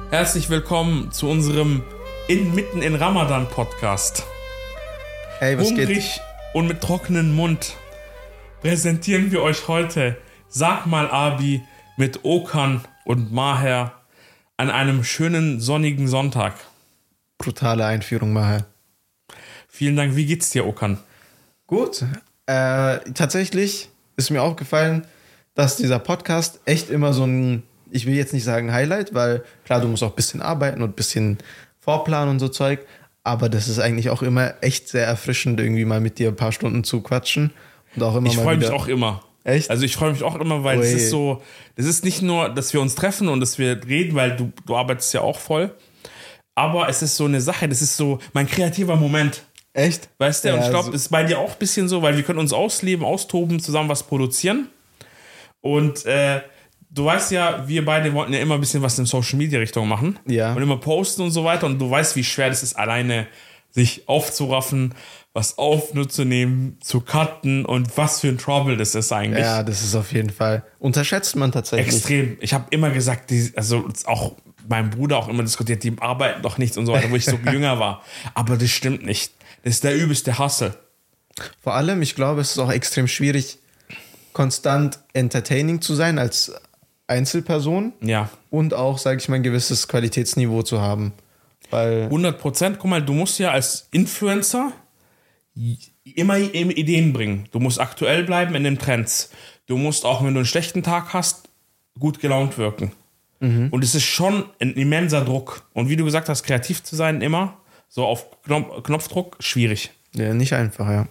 Herzlich willkommen zu unserem Mitten in Ramadan Podcast. Hey, was Hungrig geht? Und mit trockenem Mund präsentieren wir euch heute Sag mal Abi mit Okan und Maher an einem schönen sonnigen Sonntag. Brutale Einführung, Maher. Vielen Dank. Wie geht's dir, Okan? Gut. Tatsächlich ist mir aufgefallen, dass dieser Podcast echt immer so ein, ich will jetzt nicht sagen Highlight, weil klar, du musst auch ein bisschen arbeiten und ein bisschen vorplanen und so Zeug, aber das ist eigentlich auch immer echt sehr erfrischend, irgendwie mal mit dir ein paar Stunden zu quatschen. Und auch immer Ich mal freue mich wieder. auch immer. Echt? Also ich freue mich auch immer, weil es ist so, das ist nicht nur, dass wir uns treffen und dass wir reden, weil du arbeitest ja auch voll, aber es ist so eine Sache, das ist so mein kreativer Moment. Echt? Weißt du, Ja, und ich glaube, so- es ist bei dir auch ein bisschen so, weil wir können uns ausleben, austoben, zusammen was produzieren. Und du weißt ja, wir beide wollten ja immer ein bisschen was in Social-Media-Richtung machen. Ja. Und immer posten und so weiter. Und du weißt, wie schwer das ist, alleine sich aufzuraffen, was aufzunehmen, zu cutten und was für ein Trouble das ist eigentlich. Ja, das ist auf jeden Fall. Unterschätzt man tatsächlich. Extrem. Ich habe immer gesagt, also auch mein Bruder auch immer diskutiert, die arbeiten doch nichts und so weiter, wo ich so jünger war. Aber das stimmt nicht. Das ist der übelste Hustle. Vor allem, ich glaube, es ist auch extrem schwierig, konstant entertaining zu sein als Einzelperson Ja. und auch, sage ich mal, ein gewisses Qualitätsniveau zu haben. Weil 100%. Guck mal, du musst ja als Influencer immer Ideen bringen. Du musst aktuell bleiben in den Trends. Du musst auch, wenn du einen schlechten Tag hast, gut gelaunt wirken. Und es ist schon ein immenser Druck. Und wie du gesagt hast, kreativ zu sein immer, so auf Knopfdruck, schwierig. ja, nicht einfach, ja.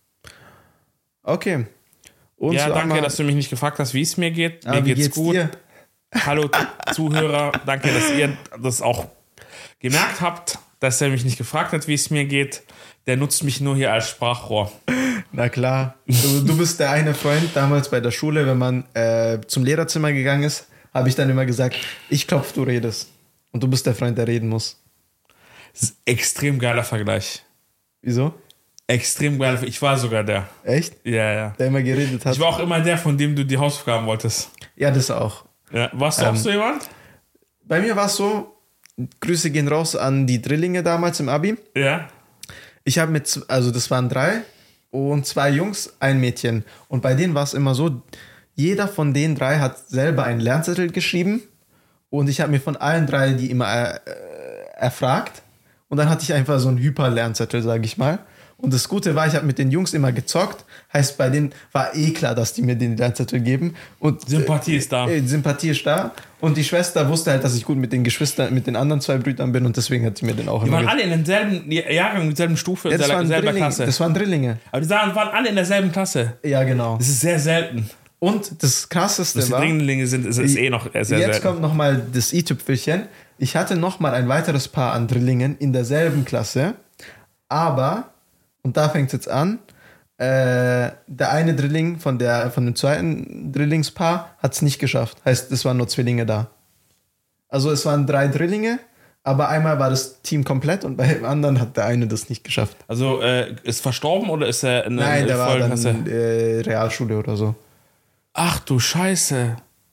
Okay. Und Ja, sag danke, mal, dass du mich nicht gefragt hast, wie es mir geht. Mir wie geht's gut. dir? Hallo Zuhörer, danke, dass ihr das auch gemerkt habt, dass er mich nicht gefragt hat, wie es mir geht. Der nutzt mich nur hier als Sprachrohr. Na klar. Du bist der eine Freund damals bei der Schule, wenn man zum Lehrerzimmer gegangen ist, habe ich dann immer gesagt, ich klopf, du redest. Und du bist der Freund, der reden muss. Das ist ein extrem geiler Vergleich. Wieso? Extrem geiler. Ich war sogar der. Echt? Ja, ja. Der immer geredet hat? Ich war auch immer der, von dem du die Hausaufgaben wolltest. Ja, das auch. Ja. Warst du auch so jemand? Bei mir war es so, Grüße gehen raus an die Drillinge damals im Abi. Ja. Ich habe also das waren 3 und 2 Jungs, ein Mädchen. Und bei denen war es immer so, jeder von den 3 hat selber einen Lernzettel geschrieben und ich habe mir von allen 3 die immer erfragt und dann hatte ich einfach so einen Hyper-Lernzettel, sage ich mal. Und das Gute war, ich habe mit den Jungs immer gezockt, heißt bei denen war klar, dass die mir den Lernzettel geben. Und Sympathie ist da. Sympathie ist da. Und die Schwester wusste halt, dass ich gut mit den Geschwistern, mit den anderen 2 Brüdern bin und deswegen hat sie mir den auch Die immer waren alle in denselben Jahrgang, in derselben Stufe, Ja, in derselben Klasse. Das waren Drillinge. Aber die waren alle in derselben Klasse. Ja, genau. Das ist sehr selten. Und das Krasseste Dass die war, Dringlinge sind, ist eh noch sehr jetzt selten. kommt nochmal das i-Tüpfelchen. Ich hatte nochmal ein weiteres Paar an Drillingen in derselben Klasse, aber, und da fängt es jetzt an, der eine Drilling von dem zweiten Drillingspaar hat es nicht geschafft. Heißt, es waren nur Zwillinge da. Also es waren 3 Drillinge, aber einmal war das Team komplett und beim anderen hat der eine das nicht geschafft. Also ist verstorben oder ist er in der Nein, der war dann Vollklasse? Realschule oder so. Ach du Scheiße.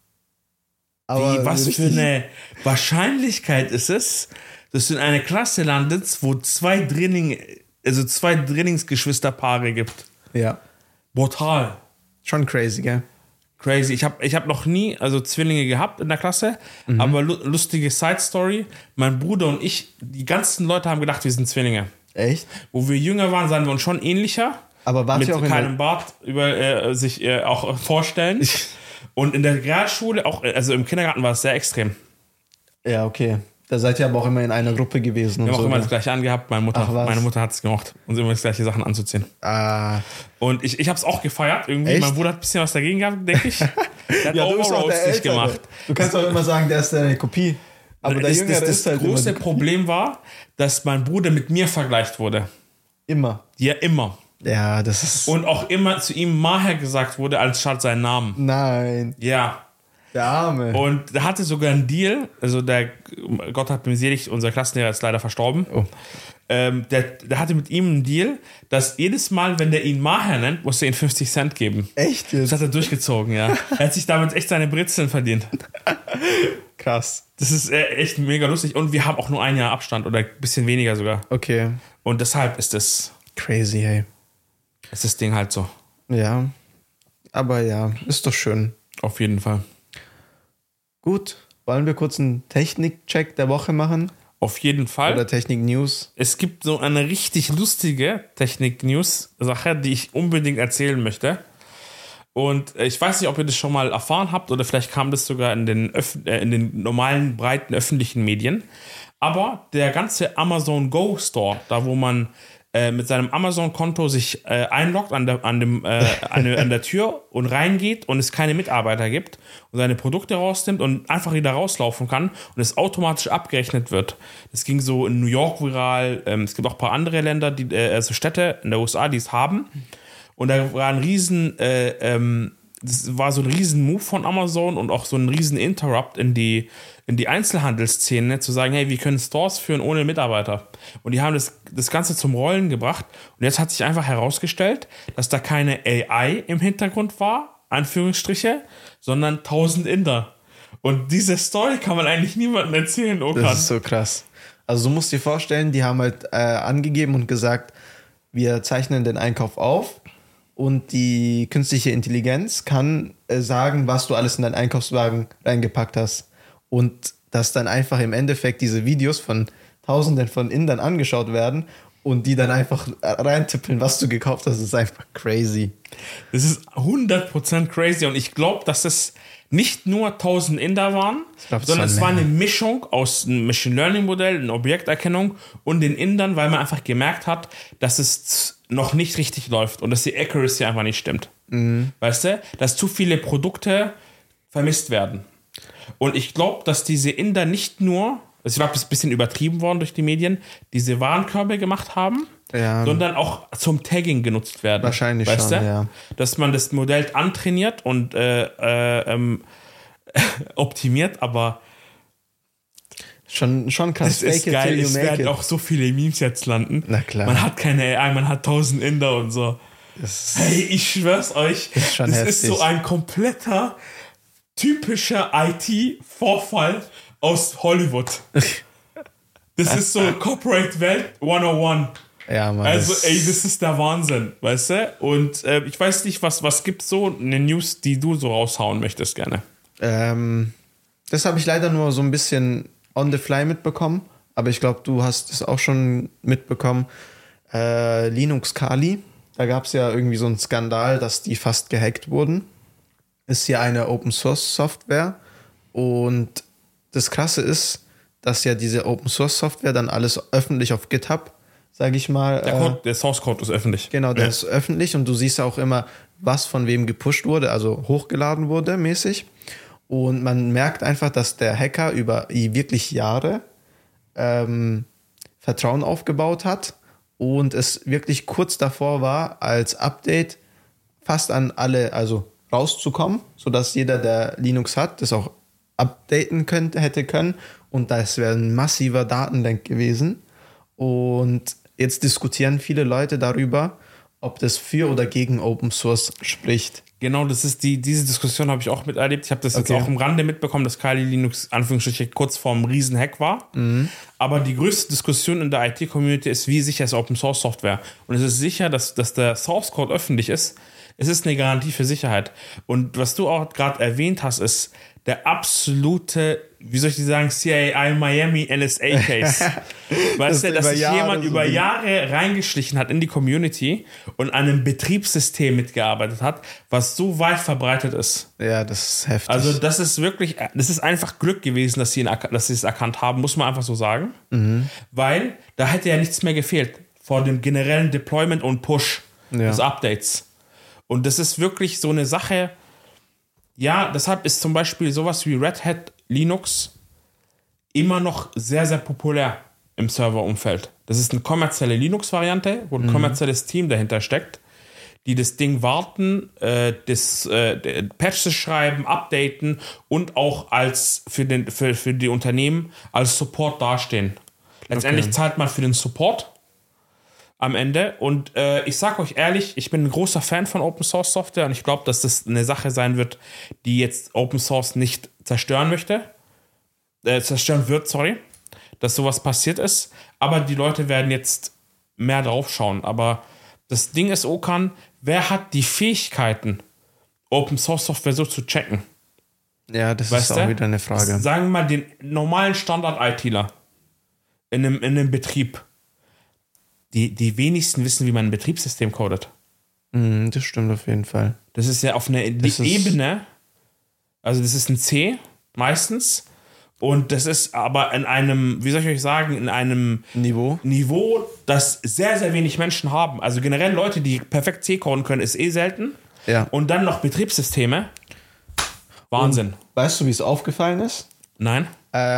Aber Was richtig- für eine Wahrscheinlichkeit ist es, dass du in eine Klasse landest, wo 2 Drillingsgeschwisterpaare gibt? Ja, Brutal. schon crazy, gell? Crazy. Ich hab noch nie Zwillinge gehabt in der Klasse, aber lustige Side-Story. Mein Bruder und ich, die ganzen Leute haben gedacht, wir sind Zwillinge. Echt? Wo wir jünger waren, sahen wir uns schon ähnlicher. Aber wart Mit ihr auch in keinem Bart sich auch vorstellen. Und in der Realschule, auch, also im Kindergarten war es sehr extrem. Ja, okay. Da seid ihr aber auch immer in einer Gruppe gewesen. Wir und haben auch so, immer ne? das gleiche angehabt. Ach, was? Meine Mutter hat es gemocht, uns immer das gleiche Sachen anzuziehen. Ah, Und ich habe es auch gefeiert irgendwie. Echt? Mein Bruder hat ein bisschen was dagegen gehabt, denke ich. Der hat ja, du bist auch Overalls der nicht Ältere. gemacht. Du kannst auch immer sagen, der ist eine Kopie. Aber der Jüngere das ist halt große immer, Problem war, dass mein Bruder mit mir vergleicht wurde. immer. Ja, immer. Ja, das ist... Und auch immer zu ihm Maher gesagt wurde, als statt seinen Namen. Nein, Ja. der Arme. Und er hatte sogar einen Deal, also Gott hat mir selig, unser Klassenlehrer ist leider verstorben. Oh. Der hatte mit ihm einen Deal, dass jedes Mal, wenn der ihn Maher nennt, musste er ihm 50 Cent geben. Echt Das jetzt? hat er durchgezogen, ja. Er hat sich damit echt seine Brezeln verdient. Krass. Das ist echt mega lustig. Und wir haben auch nur ein Jahr Abstand oder ein bisschen weniger sogar. Okay. Und deshalb ist das Crazy, hey. ist das Ding halt so. Ja. Aber ja, ist doch schön. Auf jeden Fall. Gut. Wollen wir kurz einen Technik-Check der Woche machen? Auf jeden Fall. Oder Technik-News? Es gibt so eine richtig lustige Technik-News-Sache, die ich unbedingt erzählen möchte. Und ich weiß nicht, ob ihr das schon mal erfahren habt oder vielleicht kam das sogar in den normalen, breiten öffentlichen Medien. Aber der ganze Amazon Go Store, da wo man mit seinem Amazon-Konto sich einloggt an der Tür und reingeht und es keine Mitarbeiter gibt und seine Produkte rausnimmt und einfach wieder rauslaufen kann und es automatisch abgerechnet wird. Das ging so in New York viral. Es gibt auch ein paar andere Länder, also Städte in der USA, die es haben. Und da war das war so ein riesen Move von Amazon und auch so ein riesen Interrupt in die Einzelhandelsszene, zu sagen, hey, wir können Stores führen ohne Mitarbeiter. Und die haben das Ganze zum Rollen gebracht. Und jetzt hat sich einfach herausgestellt, dass da keine AI im Hintergrund war, Anführungsstriche, sondern 1000 Inder. Und diese Story kann man eigentlich niemandem erzählen, Okan. Das ist so krass. Also du musst dir vorstellen, die haben halt angegeben und gesagt, wir zeichnen den Einkauf auf. Und die künstliche Intelligenz kann sagen, was du alles in deinen Einkaufswagen reingepackt hast. Und dass dann einfach im Endeffekt diese Videos von Tausenden von Indern angeschaut werden und die dann einfach reintippeln, was du gekauft hast, ist einfach crazy. Das ist 100% crazy. Und ich glaube, dass es nicht nur 1000 Inder waren, sondern es war eine Mischung aus einem Machine Learning Modell, einer Objekterkennung und den Indern, weil man einfach gemerkt hat, dass es noch nicht richtig läuft und dass die Accuracy einfach nicht stimmt. Mhm. Weißt du? Dass zu viele Produkte vermisst werden. Und ich glaube, dass diese Inder nicht nur, also ich glaube, das ist ein bisschen übertrieben worden durch die Medien, diese Warenkörbe gemacht haben, sondern auch zum Tagging genutzt werden. Wahrscheinlich weißt schon, ja. Dass man das Modell antrainiert und optimiert, aber Schon krass. Das ist geil, es werden auch so viele Memes jetzt landen. Na klar. Man hat keine AI, man hat 1000 Inder und so. Hey, ich schwör's euch, das ist so ein kompletter, typischer IT-Vorfall aus Hollywood. Das ist so Corporate Welt 101. Ja, Mann. Also, das ist der Wahnsinn, weißt du? Und ich weiß nicht, was gibt's so eine News, die du so raushauen möchtest gerne? Das habe ich leider nur so ein bisschen on the fly mitbekommen, aber ich glaube, du hast es auch schon mitbekommen. Linux Kali, da gab es ja irgendwie so einen Skandal, dass die fast gehackt wurden. Ist ja eine Open Source Software und das Krasse ist, dass ja diese Open Source Software dann alles öffentlich auf GitHub, sage ich mal. Der Source Code ist öffentlich. Genau, der ist öffentlich und du siehst auch immer, was von wem gepusht wurde, also hochgeladen wurde mäßig. Und man merkt einfach, dass der Hacker über wirklich Jahre Vertrauen aufgebaut hat und es wirklich kurz davor war, als Update fast an alle, also rauszukommen, sodass jeder, der Linux hat, das auch updaten hätte können. Und das wäre ein massiver Datenleck gewesen. Und jetzt diskutieren viele Leute darüber, ob das für oder gegen Open Source spricht. Genau, diese Diskussion habe ich auch miterlebt. Ich habe das jetzt auch im Rande mitbekommen, dass Kali Linux Anführungsstriche kurz vorm Riesenhack war. Mhm. Aber die größte Diskussion in der IT-Community ist, wie sicher ist Open Source Software. Und es ist sicher, dass der Source Code öffentlich ist. Es ist eine Garantie für Sicherheit. Und was du auch gerade erwähnt hast, ist der absolute, wie soll ich sagen, CIA Miami NSA Case. Weißt du, dass sich jemand über Jahre reingeschlichen hat in die Community und an einem Betriebssystem mitgearbeitet hat, was so weit verbreitet ist. Ja, das ist heftig. Also das ist einfach Glück gewesen, dass sie es erkannt haben, muss man einfach so sagen. Mhm. Weil da hätte ja nichts mehr gefehlt vor dem generellen Deployment und Push des Updates. Und das ist wirklich so eine Sache. Ja, deshalb ist zum Beispiel sowas wie Red Hat Linux immer noch sehr, sehr populär im Serverumfeld. Das ist eine kommerzielle Linux-Variante, wo ein kommerzielles Team dahinter steckt, die das Ding warten, Patches schreiben, updaten und auch als für die Unternehmen als Support dastehen. Letztendlich zahlt man für den Support am Ende. Und ich sag euch ehrlich, ich bin ein großer Fan von Open Source Software und ich glaube, dass das eine Sache sein wird, die jetzt Open Source nicht zerstören möchte. zerstören wird, dass sowas passiert ist. Aber die Leute werden jetzt mehr drauf schauen. Aber das Ding ist, Okan, wer hat die Fähigkeiten, Open Source Software so zu checken? Ja, das ist auch wieder eine Frage. Sagen wir mal den normalen Standard-ITler in einem Betrieb. Die wenigsten wissen, wie man ein Betriebssystem codet. Das stimmt auf jeden Fall. Das ist ja auf einer Ebene, also das ist ein C meistens. Und das ist aber in einem, wie soll ich euch sagen, in einem Niveau, das sehr, sehr wenig Menschen haben. Also generell Leute, die perfekt C coden können, ist selten. Ja. Und dann noch Betriebssysteme. Wahnsinn. Und weißt du, wie es aufgefallen ist? Nein.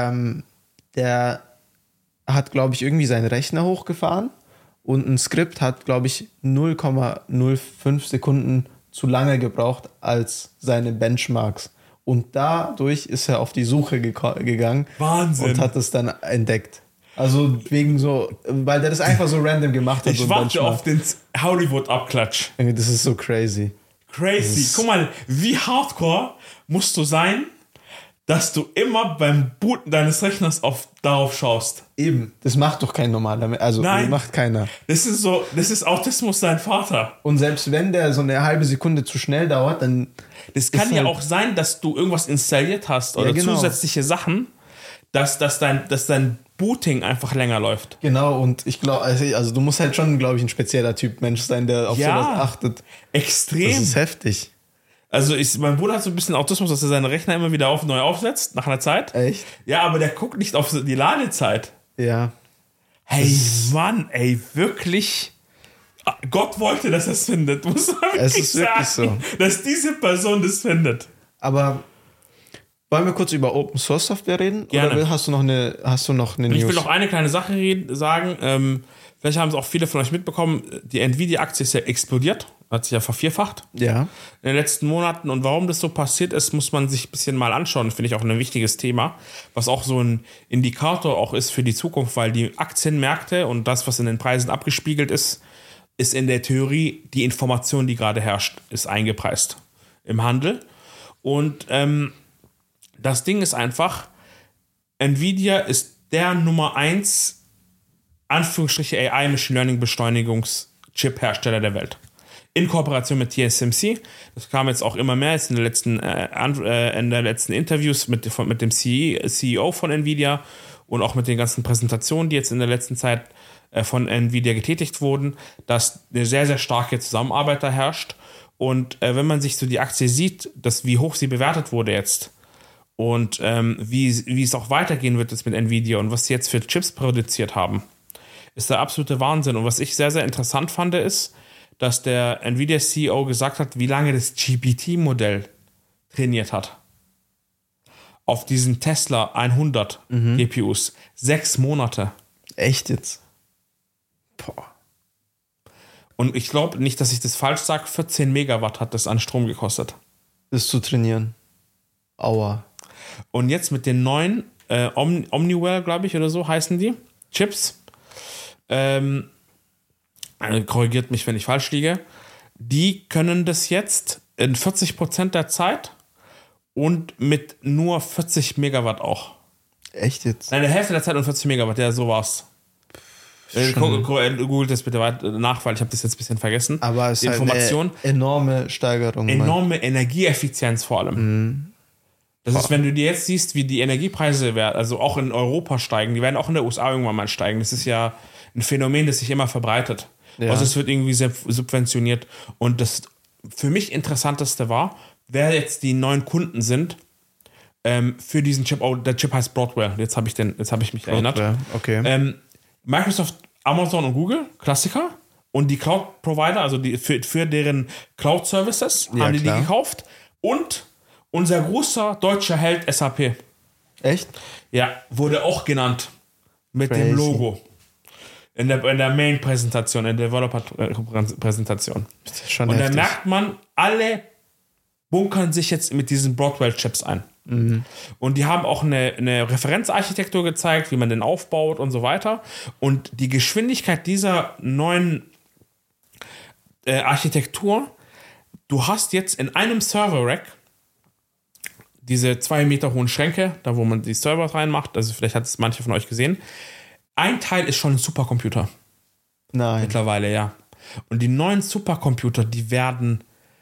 Der hat, glaube ich, irgendwie seinen Rechner hochgefahren und ein Skript hat, glaube ich, 0,05 Sekunden zu lange gebraucht als seine Benchmarks. Und dadurch ist er auf die Suche gegangen. Wahnsinn. Und hat es dann entdeckt. Also wegen so, weil der das einfach so random gemacht hat. Ich warte auf den Hollywood-Abklatsch. Das ist so crazy. Guck mal, wie hardcore musst du sein, dass du immer beim Booten deines Rechners darauf schaust. Eben, das macht doch kein normaler, also Nein. Macht keiner. Das ist Autismus dein Vater. Und selbst wenn der so eine halbe Sekunde zu schnell dauert, dann... Das kann ja auch sein, dass du irgendwas installiert hast oder zusätzliche Sachen, dass dein Booting einfach länger läuft. Genau, und ich glaube, also du musst halt schon, glaube ich, ein spezieller Typ Mensch sein, der auf sowas achtet. Extrem. Das ist heftig. Also mein Bruder hat so ein bisschen Autismus, dass er seinen Rechner immer wieder neu aufsetzt, nach einer Zeit. Echt? Ja, aber der guckt nicht auf die Ladezeit. Ja. Hey, Mann, ey, wirklich... Gott wollte, dass er es findet. Muss man wirklich sagen, so. Dass diese Person das findet. Aber wollen wir kurz über Open Source Software reden? Gerne. Oder hast du noch eine News? Ich will noch eine kleine Sache sagen. Vielleicht haben es auch viele von euch mitbekommen. Die Nvidia-Aktie ist ja explodiert. Hat sich ja vervierfacht. Ja. In den letzten Monaten. Und warum das so passiert ist, muss man sich ein bisschen mal anschauen. Finde ich auch ein wichtiges Thema. Was auch so ein Indikator auch ist für die Zukunft, weil die Aktienmärkte und das, was in den Preisen abgespiegelt ist in der Theorie die Information, die gerade herrscht, ist eingepreist im Handel. Und das Ding ist einfach, Nvidia ist der Nummer 1 Anführungsstriche AI Machine Learning Beschleunigungs-Chip-Hersteller der Welt. In Kooperation mit TSMC. Das kam jetzt auch immer mehr jetzt in den letzten Interviews mit dem CEO von Nvidia und auch mit den ganzen Präsentationen, die jetzt in der letzten Zeit von Nvidia getätigt wurden, dass eine sehr, sehr starke Zusammenarbeit da herrscht. Und wenn man sich so die Aktie sieht, wie hoch sie bewertet wurde jetzt und wie es auch weitergehen wird jetzt mit Nvidia und was sie jetzt für Chips produziert haben, ist der absolute Wahnsinn. Und was ich sehr, sehr interessant fand, ist, dass der Nvidia-CEO gesagt hat, wie lange das GPT-Modell trainiert hat. Auf diesen Tesla 100 GPUs. 6 Monate. Echt jetzt? Boah. Und ich glaube nicht, dass ich das falsch sage, 14 Megawatt hat das an Strom gekostet. Das zu trainieren. Aua. Und jetzt mit den neuen Omniware, glaube ich, oder so heißen die, Chips, korrigiert mich, wenn ich falsch liege, die können das jetzt in 40% der Zeit und mit nur 40 Megawatt auch. Echt jetzt? Nein, der Hälfte der Zeit und 40 Megawatt, ja, so war's. Googelt das bitte weiter nach, weil ich habe das jetzt ein bisschen vergessen. Aber es ist Information. Halt eine enorme Steigerung. Enorme Energieeffizienz vor allem. Das ist, wenn du dir jetzt siehst, wie die Energiepreise werden, also auch in Europa steigen, die werden auch in der USA irgendwann mal steigen. Das ist ja ein Phänomen, das sich immer verbreitet. Ja. Also es wird irgendwie subventioniert. Und das für mich Interessanteste war, wer jetzt die neuen Kunden sind für diesen Chip. Oh, der Chip heißt Broadwell. Jetzt habe ich mich erinnert. Okay. Microsoft, Amazon und Google, Klassiker. Und die Cloud-Provider, also für deren Cloud-Services, haben die gekauft. Und unser großer deutscher Held SAP. Echt? Ja, wurde auch genannt. Mit dem Logo. In der Main-Präsentation, in der Developer-Präsentation. Schon und heftig. da merkt man, alle bunkern sich jetzt mit diesen Broadwell-Chips ein. Und die haben auch eine Referenzarchitektur gezeigt, wie man den aufbaut und so weiter. Und die Geschwindigkeit dieser neuen Architektur, du hast jetzt in einem Server-Rack diese 2 Meter hohen Schränke, da wo man die Server reinmacht, also vielleicht hat es manche von euch gesehen. Ein Teil ist schon ein Supercomputer. Nein. Mittlerweile, ja. Und die neuen Supercomputer, die werden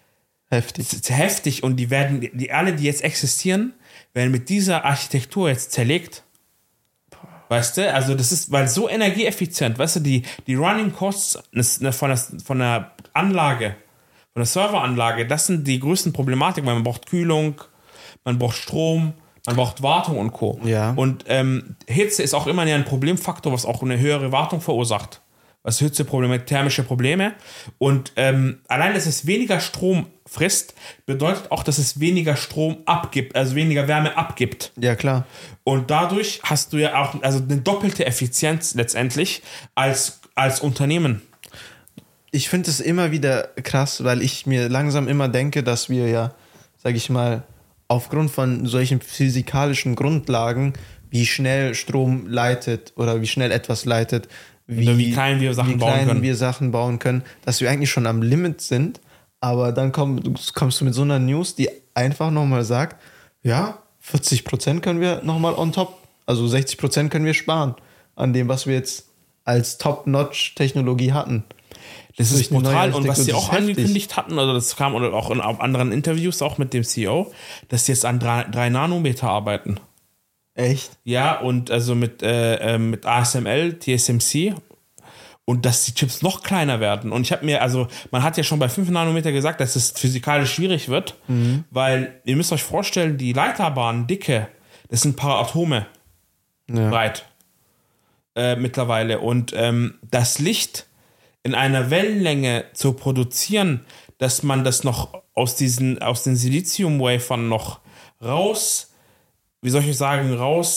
heftig und die werden, alle, die jetzt existieren, werden mit dieser Architektur jetzt zerlegt. Weißt du, also das ist, weil so energieeffizient, weißt du, die Running Costs von der Anlage, von der Serveranlage, das sind die größten Problematiken, weil man braucht Kühlung, man braucht Strom, man braucht Wartung und Co. Ja. Und Hitze ist auch immer ein Problemfaktor, was auch eine höhere Wartung verursacht. Was Hitzeprobleme, thermische Probleme. Und allein, dass es weniger Strom frisst, bedeutet auch, dass es weniger Strom abgibt, also weniger Wärme abgibt. Ja, klar. Und dadurch hast du ja auch also eine doppelte Effizienz letztendlich als Unternehmen. Ich finde es immer wieder krass, weil ich mir langsam immer denke, dass wir ja, sag ich mal, aufgrund von solchen physikalischen Grundlagen, wie schnell Strom leitet oder wie schnell etwas leitet, wie klein wir Sachen bauen können, dass wir eigentlich schon am Limit sind, aber dann kommst du mit so einer News, die einfach nochmal sagt, ja, 40% können wir nochmal on top, also 60% können wir sparen an dem, was wir jetzt als Top-Notch-Technologie hatten. Das ist brutal. Und was sie auch angekündigt hatten, also das kam oder auch in anderen Interviews auch mit dem CEO, dass sie jetzt an 3 Nanometer arbeiten. Echt? Ja, und also mit ASML, TSMC und dass die Chips noch kleiner werden. Und ich habe mir, also man hat ja schon bei 5 Nanometer gesagt, dass es physikalisch schwierig wird, weil ihr müsst euch vorstellen, die Leiterbahndicke, das sind ein paar Atome breit mittlerweile. Und das Licht in einer Wellenlänge zu produzieren, dass man das noch aus den Silizium-Wafern noch raus, wie soll ich sagen,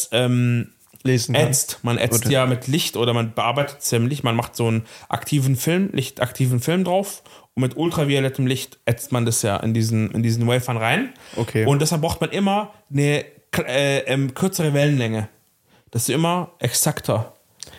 lesen kann. ätzt. Man ätzt ja mit Licht oder man bearbeitet es ja mit Licht. Man macht so einen lichtaktiven Film drauf und mit ultraviolettem Licht ätzt man das ja in diesen Wafern rein. Okay. Und deshalb braucht man immer eine kürzere Wellenlänge, dass du immer exakter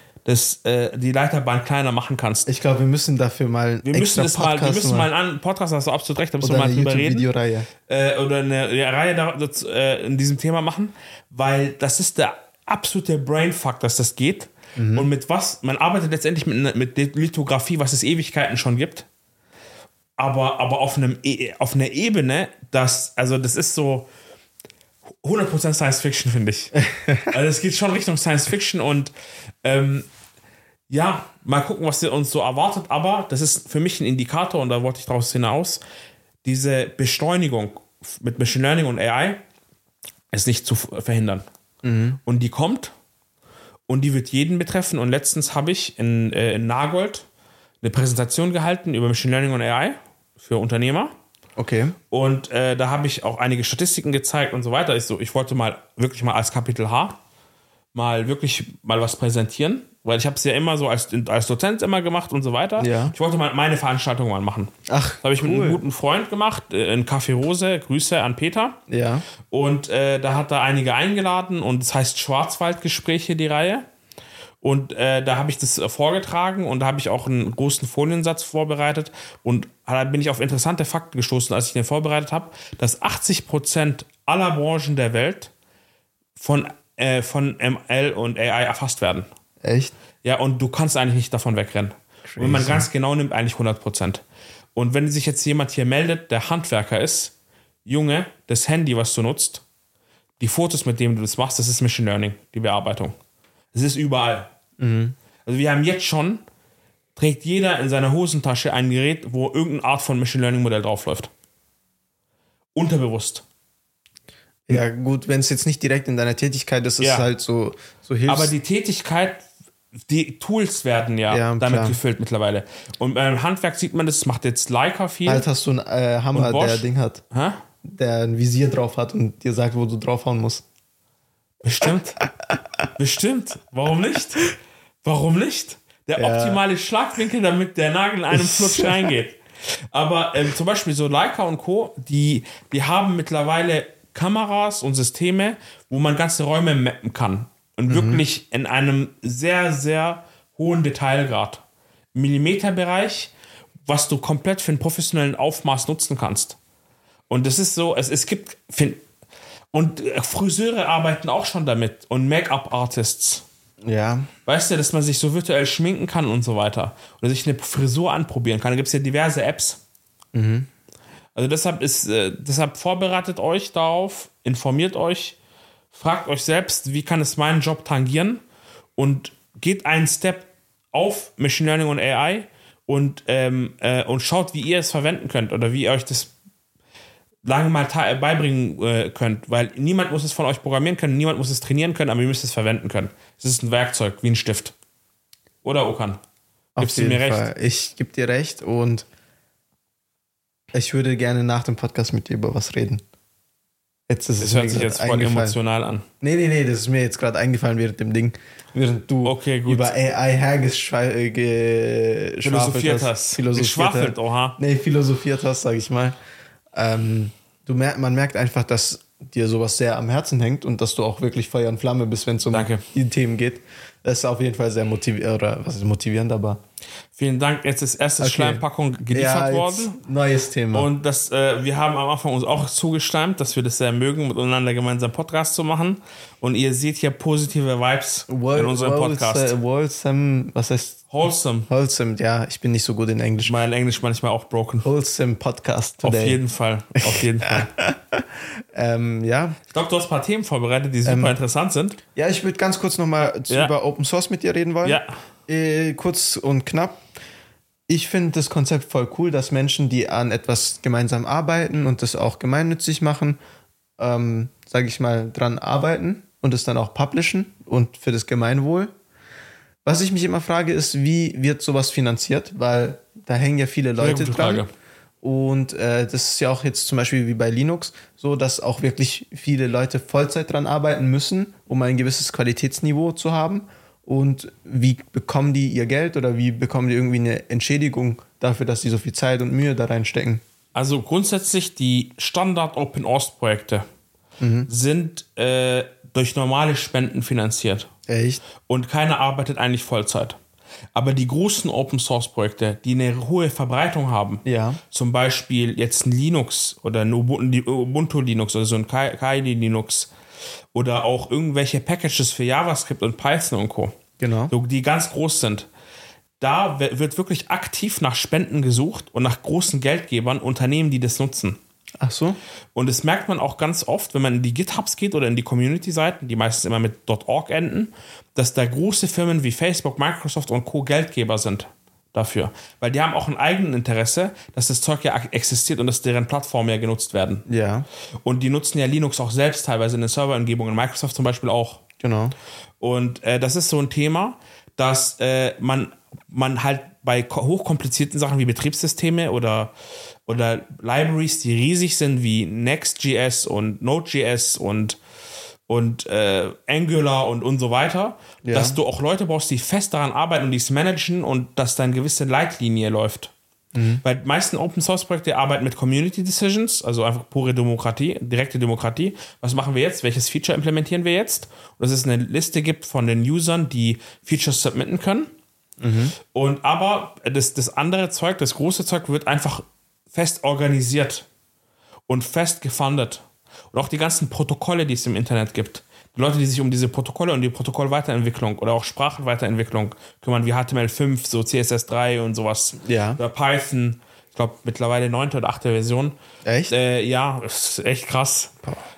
die Leiterbahn kleiner machen kannst. Ich glaube, wir müssen dafür mal wir müssen mal einen Podcast, hast du absolut recht, da müssen wir mal drüber reden. Videoreihe. Oder eine Reihe in diesem Thema machen, weil das ist der absolute Brainfuck, dass das geht. Und mit was, man arbeitet letztendlich mit Lithografie, was es Ewigkeiten schon gibt, aber auf einer Ebene, das ist so 100% Science Fiction, finde ich. Also es geht schon Richtung Science Fiction und ja, mal gucken, was uns so erwartet, aber das ist für mich ein Indikator und da wollte ich daraus hinaus, diese Beschleunigung mit Machine Learning und AI ist nicht zu verhindern. Und die kommt und die wird jeden betreffen und letztens habe ich in Nagold eine Präsentation gehalten über Machine Learning und AI für Unternehmer. Okay. Und da habe ich auch einige Statistiken gezeigt und so weiter. Ich wollte wirklich mal als Kapitel H mal was präsentieren, weil ich habe es ja immer so als Dozent immer gemacht und so weiter. Ja. Ich wollte mal meine Veranstaltung mal machen. Ach, das habe ich mit einem guten Freund gemacht, in Café Rose, Grüße an Peter. Ja. Und da hat er einige eingeladen und es heißt Schwarzwaldgespräche, die Reihe. Und da habe ich das vorgetragen und da habe ich auch einen großen Foliensatz vorbereitet und da bin ich auf interessante Fakten gestoßen, als ich den vorbereitet habe, dass 80% aller Branchen der Welt von ML und AI erfasst werden. Echt? Ja, und du kannst eigentlich nicht davon wegrennen. Und wenn man ganz genau nimmt, eigentlich 100%. Und wenn sich jetzt jemand hier meldet, der Handwerker ist, Junge, das Handy, was du nutzt, die Fotos, mit denen du das machst, das ist Machine Learning, die Bearbeitung. Es ist überall. Also wir haben jetzt schon, trägt jeder in seiner Hosentasche ein Gerät, wo irgendeine Art von Machine Learning Modell draufläuft. Unterbewusst. Ja gut, wenn es jetzt nicht direkt in deiner Tätigkeit ist, ist es halt so hilfst. Aber die Tätigkeit, die Tools werden damit gefüllt mittlerweile. Und beim Handwerk sieht man das macht jetzt Leica viel. Halt hast du einen Hammer, der Ding hat. Hä? Der ein Visier drauf hat und dir sagt, wo du draufhauen musst. Bestimmt. Bestimmt. Warum nicht? Warum nicht? Der optimale Schlagwinkel, damit der Nagel in einem Flutsch reingeht. Aber zum Beispiel so Leica und Co., die haben mittlerweile Kameras und Systeme, wo man ganze Räume mappen kann. Und wirklich in einem sehr, sehr hohen Detailgrad. Im Millimeterbereich, was du komplett für einen professionellen Aufmaß nutzen kannst. Und das ist so, es gibt, Und Friseure arbeiten auch schon damit und Make-up-Artists. Ja. Weißt du, dass man sich so virtuell schminken kann und so weiter. Oder sich eine Frisur anprobieren kann. Da gibt es ja diverse Apps. Also deshalb vorbereitet euch darauf, informiert euch, fragt euch selbst, wie kann es meinen Job tangieren und geht einen Step auf Machine Learning und AI und schaut, wie ihr es verwenden könnt oder wie ihr euch das lange mal beibringen könnt, weil niemand muss es von euch programmieren können, niemand muss es trainieren können, aber ihr müsst es verwenden können. Es ist ein Werkzeug, wie ein Stift. Oder, Okan? Gibst du mir recht? Fall. Ich gebe dir recht und ich würde gerne nach dem Podcast mit dir über was reden. Jetzt ist Das hört sich jetzt voll emotional an. Nee, das ist mir jetzt gerade eingefallen während dem Ding. Während du über AI philosophiert hast. Geschwafelt, oha. Nee, philosophiert hast, sag ich mal. Man merkt einfach, dass dir sowas sehr am Herzen hängt und dass du auch wirklich Feuer und Flamme bist, wenn es um die Themen geht. Das ist auf jeden Fall sehr motivierend, aber... Vielen Dank. Jetzt ist erste Schleimpackung geliefert worden. Neues Thema. Und wir haben am Anfang uns auch zugestimmt, dass wir das sehr mögen, miteinander gemeinsam Podcast zu machen. Und ihr seht hier positive Vibes in unserem Podcast. Was heißt? Wholesome, ja. Ich bin nicht so gut in Englisch. Mein Englisch manchmal auch broken. Wholesome Podcast today. Auf jeden Fall. Ja. Ich glaube, du hast ein paar Themen vorbereitet, die super interessant sind. Ja, ich würde ganz kurz nochmal über Open Source mit dir reden wollen. Ja. Kurz und knapp. Ich finde das Konzept voll cool, dass Menschen, die an etwas gemeinsam arbeiten und das auch gemeinnützig machen, sage ich mal, dran arbeiten und es dann auch publishen und für das Gemeinwohl. Was ich mich immer frage, ist, wie wird sowas finanziert? Weil da hängen ja viele Leute dran. Frage. Und das ist ja auch jetzt zum Beispiel wie bei Linux so, dass auch wirklich viele Leute Vollzeit dran arbeiten müssen, um ein gewisses Qualitätsniveau zu haben. Und wie bekommen die ihr Geld oder wie bekommen die irgendwie eine Entschädigung dafür, dass sie so viel Zeit und Mühe da reinstecken? Also grundsätzlich die Standard-Open-Source-Projekte sind durch normale Spenden finanziert. Echt? Und keiner arbeitet eigentlich Vollzeit. Aber die großen Open-Source-Projekte, die eine hohe Verbreitung haben, zum Beispiel jetzt ein Linux oder ein Ubuntu-Linux oder so ein Kali-Linux oder auch irgendwelche Packages für JavaScript und Python und Co., die ganz groß sind, da wird wirklich aktiv nach Spenden gesucht und nach großen Geldgebern, Unternehmen, die das nutzen. Ach so. Und das merkt man auch ganz oft, wenn man in die GitHubs geht oder in die Community-Seiten, die meistens immer mit .org enden, dass da große Firmen wie Facebook, Microsoft und Co. Geldgeber sind dafür. Weil die haben auch ein eigenes Interesse, dass das Zeug ja existiert und dass deren Plattformen ja genutzt werden. Ja. Und die nutzen ja Linux auch selbst teilweise in den Serverumgebungen, Microsoft zum Beispiel auch. Genau. Und das ist so ein Thema, dass man halt bei hochkomplizierten Sachen wie Betriebssysteme oder Libraries, die riesig sind wie Next.js und Node.js und Angular und so weiter, dass du auch Leute brauchst, die fest daran arbeiten und die es managen und dass da eine gewisse Leitlinie läuft. Weil die meisten Open-Source-Projekte arbeiten mit Community Decisions, also einfach pure Demokratie, direkte Demokratie. Was machen wir jetzt? Welches Feature implementieren wir jetzt? Und dass es eine Liste gibt von den Usern, die Features submitten können. Und aber das andere Zeug, das große Zeug wird einfach fest organisiert und fest gefundet. Und auch die ganzen Protokolle, die es im Internet gibt. Die Leute, die sich um diese Protokolle und die Protokollweiterentwicklung oder auch Sprachenweiterentwicklung kümmern, wie HTML5, so CSS3 und sowas. Ja. Oder Python, ich glaube mittlerweile 9. oder 8. Version. Echt? Ja, ist echt krass.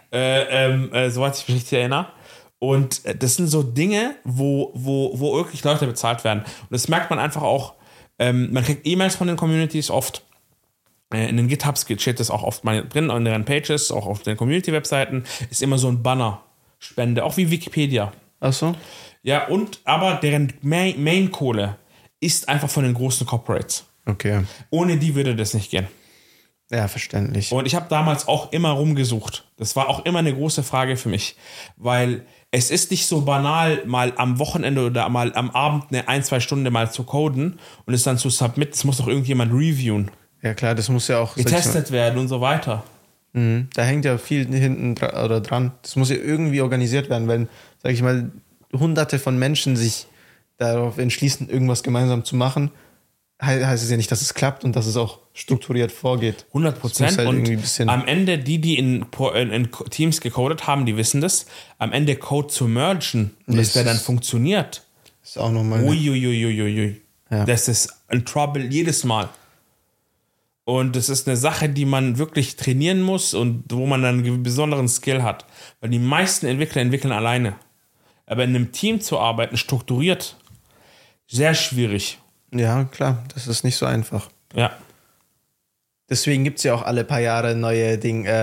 Soweit ich mich richtig erinnere. Und das sind so Dinge, wo wirklich Leute bezahlt werden. Und das merkt man einfach auch, man kriegt E-Mails von den Communities oft. In den GitHubs steht das auch oft mal drin, in deren Pages, auch auf den Community-Webseiten, ist immer so ein Banner-Spende, auch wie Wikipedia. Ach so? Ja, aber deren Main-Kohle ist einfach von den großen Corporates. Okay. Ohne die würde das nicht gehen. Ja, verständlich. Und ich habe damals auch immer rumgesucht. Das war auch immer eine große Frage für mich, weil es ist nicht so banal, mal am Wochenende oder mal am Abend eine 1-2 Stunden mal zu coden und es dann zu submitten. Das muss doch irgendjemand reviewen. Ja klar, das muss ja auch getestet werden und so weiter. Da hängt ja viel hinten dran. Das muss ja irgendwie organisiert werden, wenn, sag ich mal, hunderte von Menschen sich darauf entschließen, irgendwas gemeinsam zu machen. heißt es ja nicht, dass es klappt und dass es auch strukturiert vorgeht. 100%. Halt Und am Ende, die in Teams gecodet haben, die wissen das, am Ende Code zu mergen und das dann funktioniert. Ist auch nochmal. Uiuiuiui. Ja. Das ist ein Trouble jedes Mal. Und das ist eine Sache, die man wirklich trainieren muss und wo man dann einen besonderen Skill hat. Weil die meisten Entwickler entwickeln alleine. Aber in einem Team zu arbeiten, strukturiert, sehr schwierig. Ja, klar, das ist nicht so einfach. Ja. Deswegen gibt es ja auch alle paar Jahre neue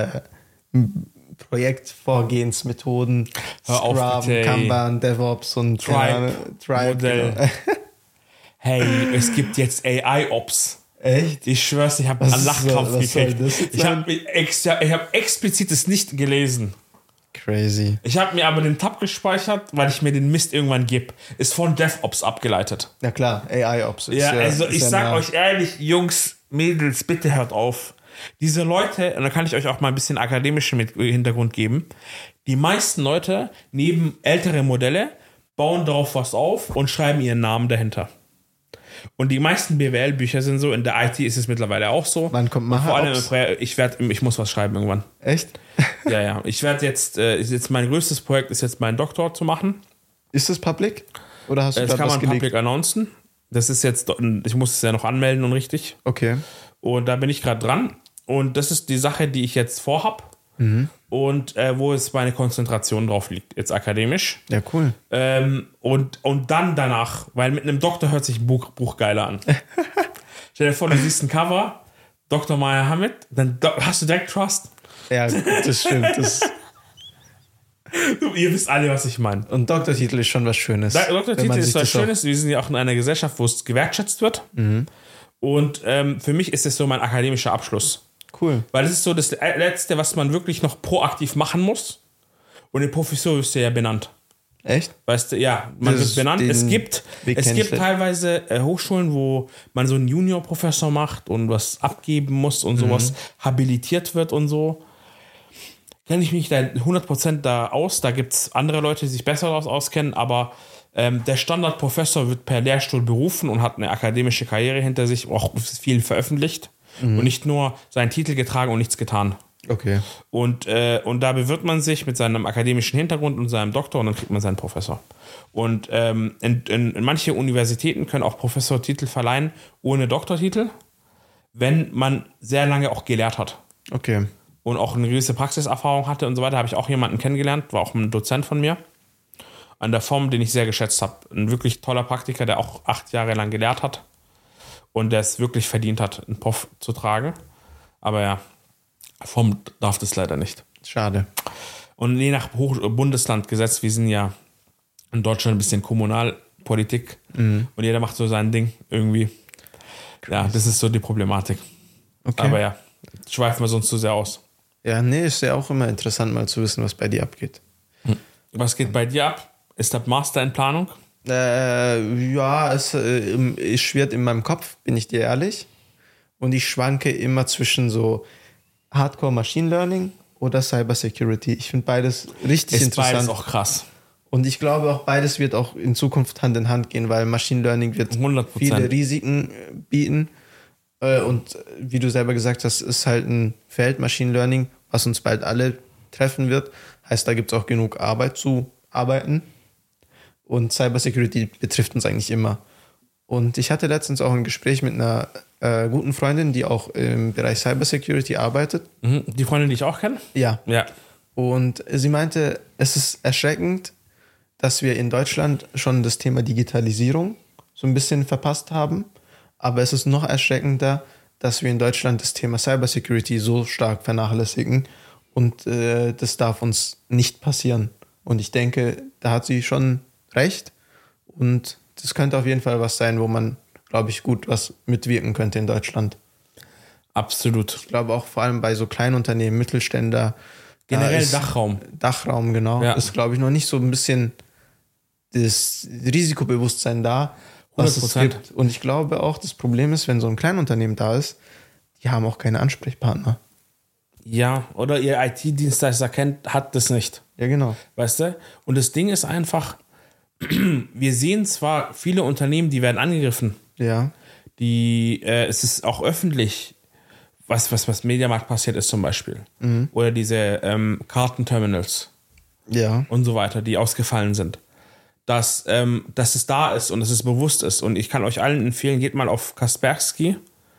Projektvorgehensmethoden. Scrum, Kanban, DevOps und Tribe. Genau. Hey, es gibt jetzt AI-Ops. Echt? Ich schwör's, ich habe einen Lachkrampf gekriegt. Ich habe explizit es nicht gelesen. Crazy. Ich habe mir aber den Tab gespeichert, weil ich mir den Mist irgendwann gebe. Ist von DevOps abgeleitet. Ja klar, AI-Ops. Ja, also ich sag euch ehrlich, Jungs, Mädels, bitte hört auf. Diese Leute, und da kann ich euch auch mal ein bisschen akademischen Hintergrund geben, die meisten Leute nehmen ältere Modelle, bauen darauf was auf und schreiben ihren Namen dahinter. Und die meisten BWL-Bücher sind so, in der IT ist es mittlerweile auch so. Wann kommt Maha? Vor allem, ich muss was schreiben irgendwann. Echt? Ja. Ich werde jetzt mein größtes Projekt ist jetzt meinen Doktor zu machen. Ist das public? Oder hast du das kann man public announcen. Das ist jetzt, ich muss es ja noch anmelden und richtig. Okay. Und da bin ich gerade dran. Und das ist die Sache, die ich jetzt vorhab. Und wo jetzt meine Konzentration drauf liegt, jetzt akademisch. Ja, cool. Und dann danach, weil mit einem Doktor hört sich ein Buch geiler an. Stell dir vor, du siehst ein Cover, Dr. Maher Hamid, dann hast du direkt Trust. Ja, das stimmt. Ihr wisst alle, was ich meine. Und Doktortitel ist schon was Schönes. Doktortitel ist was Schönes. Wir sind ja auch in einer Gesellschaft, wo es gewertschätzt wird. Und für mich ist es so mein akademischer Abschluss. Cool. Weil das ist so das Letzte, was man wirklich noch proaktiv machen muss. Und in Professur wirst du ja benannt. Echt? Weißt du, ja, man wird benannt. Es gibt teilweise Hochschulen, wo man so einen Juniorprofessor macht und was abgeben muss und sowas habilitiert wird und so. Kenne ich mich da 100% da aus. Da gibt es andere Leute, die sich besser auskennen, aber der Standardprofessor wird per Lehrstuhl berufen und hat eine akademische Karriere hinter sich, auch viel veröffentlicht. Und nicht nur seinen Titel getragen und nichts getan. Okay. Und da bewirbt man sich mit seinem akademischen Hintergrund und seinem Doktor und dann kriegt man seinen Professor. Und in manche Universitäten können auch Professortitel verleihen ohne Doktortitel, wenn man sehr lange auch gelehrt hat. Okay. Und auch eine gewisse Praxiserfahrung hatte und so weiter. Habe ich auch jemanden kennengelernt, war auch ein Dozent von mir. An der Form, den ich sehr geschätzt habe. Ein wirklich toller Praktiker, der auch 8 Jahre lang gelehrt hat. Und der es wirklich verdient hat, einen Prof zu tragen. Aber ja, Form darf das leider nicht. Schade. Und je nach Bundeslandgesetz, wir sind ja in Deutschland ein bisschen Kommunalpolitik. Und jeder macht so sein Ding irgendwie. Ja, das ist so die Problematik. Okay. Aber ja, schweifen wir sonst zu sehr aus. Ja, nee, ist ja auch immer interessant, mal zu wissen, was bei dir abgeht. Was geht bei dir ab? Ist das Master in Planung? Ja, es schwirrt in meinem Kopf, bin ich dir ehrlich. Und ich schwanke immer zwischen so Hardcore Machine Learning oder Cyber Security. Ich finde beides richtig interessant. Ist beides auch krass. Und ich glaube auch, beides wird auch in Zukunft Hand in Hand gehen, weil Machine Learning wird 100%. viele Risiken bieten. Und wie du selber gesagt hast, ist halt ein Feld Machine Learning, was uns bald alle treffen wird. Heißt, da gibt es auch genug Arbeit zu arbeiten. Und Cybersecurity betrifft uns eigentlich immer. Und ich hatte letztens auch ein Gespräch mit einer guten Freundin, die auch im Bereich Cybersecurity arbeitet. Die Freundin, die ich auch kenne? Ja. Ja. Und sie meinte, es ist erschreckend, dass wir in Deutschland schon das Thema Digitalisierung so ein bisschen verpasst haben. Aber es ist noch erschreckender, dass wir in Deutschland das Thema Cybersecurity so stark vernachlässigen. Und das darf uns nicht passieren. Und ich denke, da hat sie schon recht. Und das könnte auf jeden Fall was sein, wo man, glaube ich, gut was mitwirken könnte in Deutschland. Absolut. Ich glaube auch vor allem bei so Kleinen Mittelständler. Generell Dachraum. Dachraum, genau. Ja. Ist, glaube ich, noch nicht so ein bisschen das Risikobewusstsein da, was 100%. Es gibt. Und ich glaube auch, das Problem ist, wenn so ein Kleinunternehmen da ist, die haben auch keine Ansprechpartner. Ja, oder ihr IT-Dienstleister hat das nicht. Ja, genau. Weißt du? Und das Ding ist einfach, wir sehen zwar viele Unternehmen, die werden angegriffen. Ja. Es ist auch öffentlich, was Mediamarkt passiert ist zum Beispiel. Oder diese Kartenterminals Ja. und so weiter, die ausgefallen sind. Dass es da ist und dass es bewusst ist. Und ich kann euch allen empfehlen, geht mal auf Kaspersky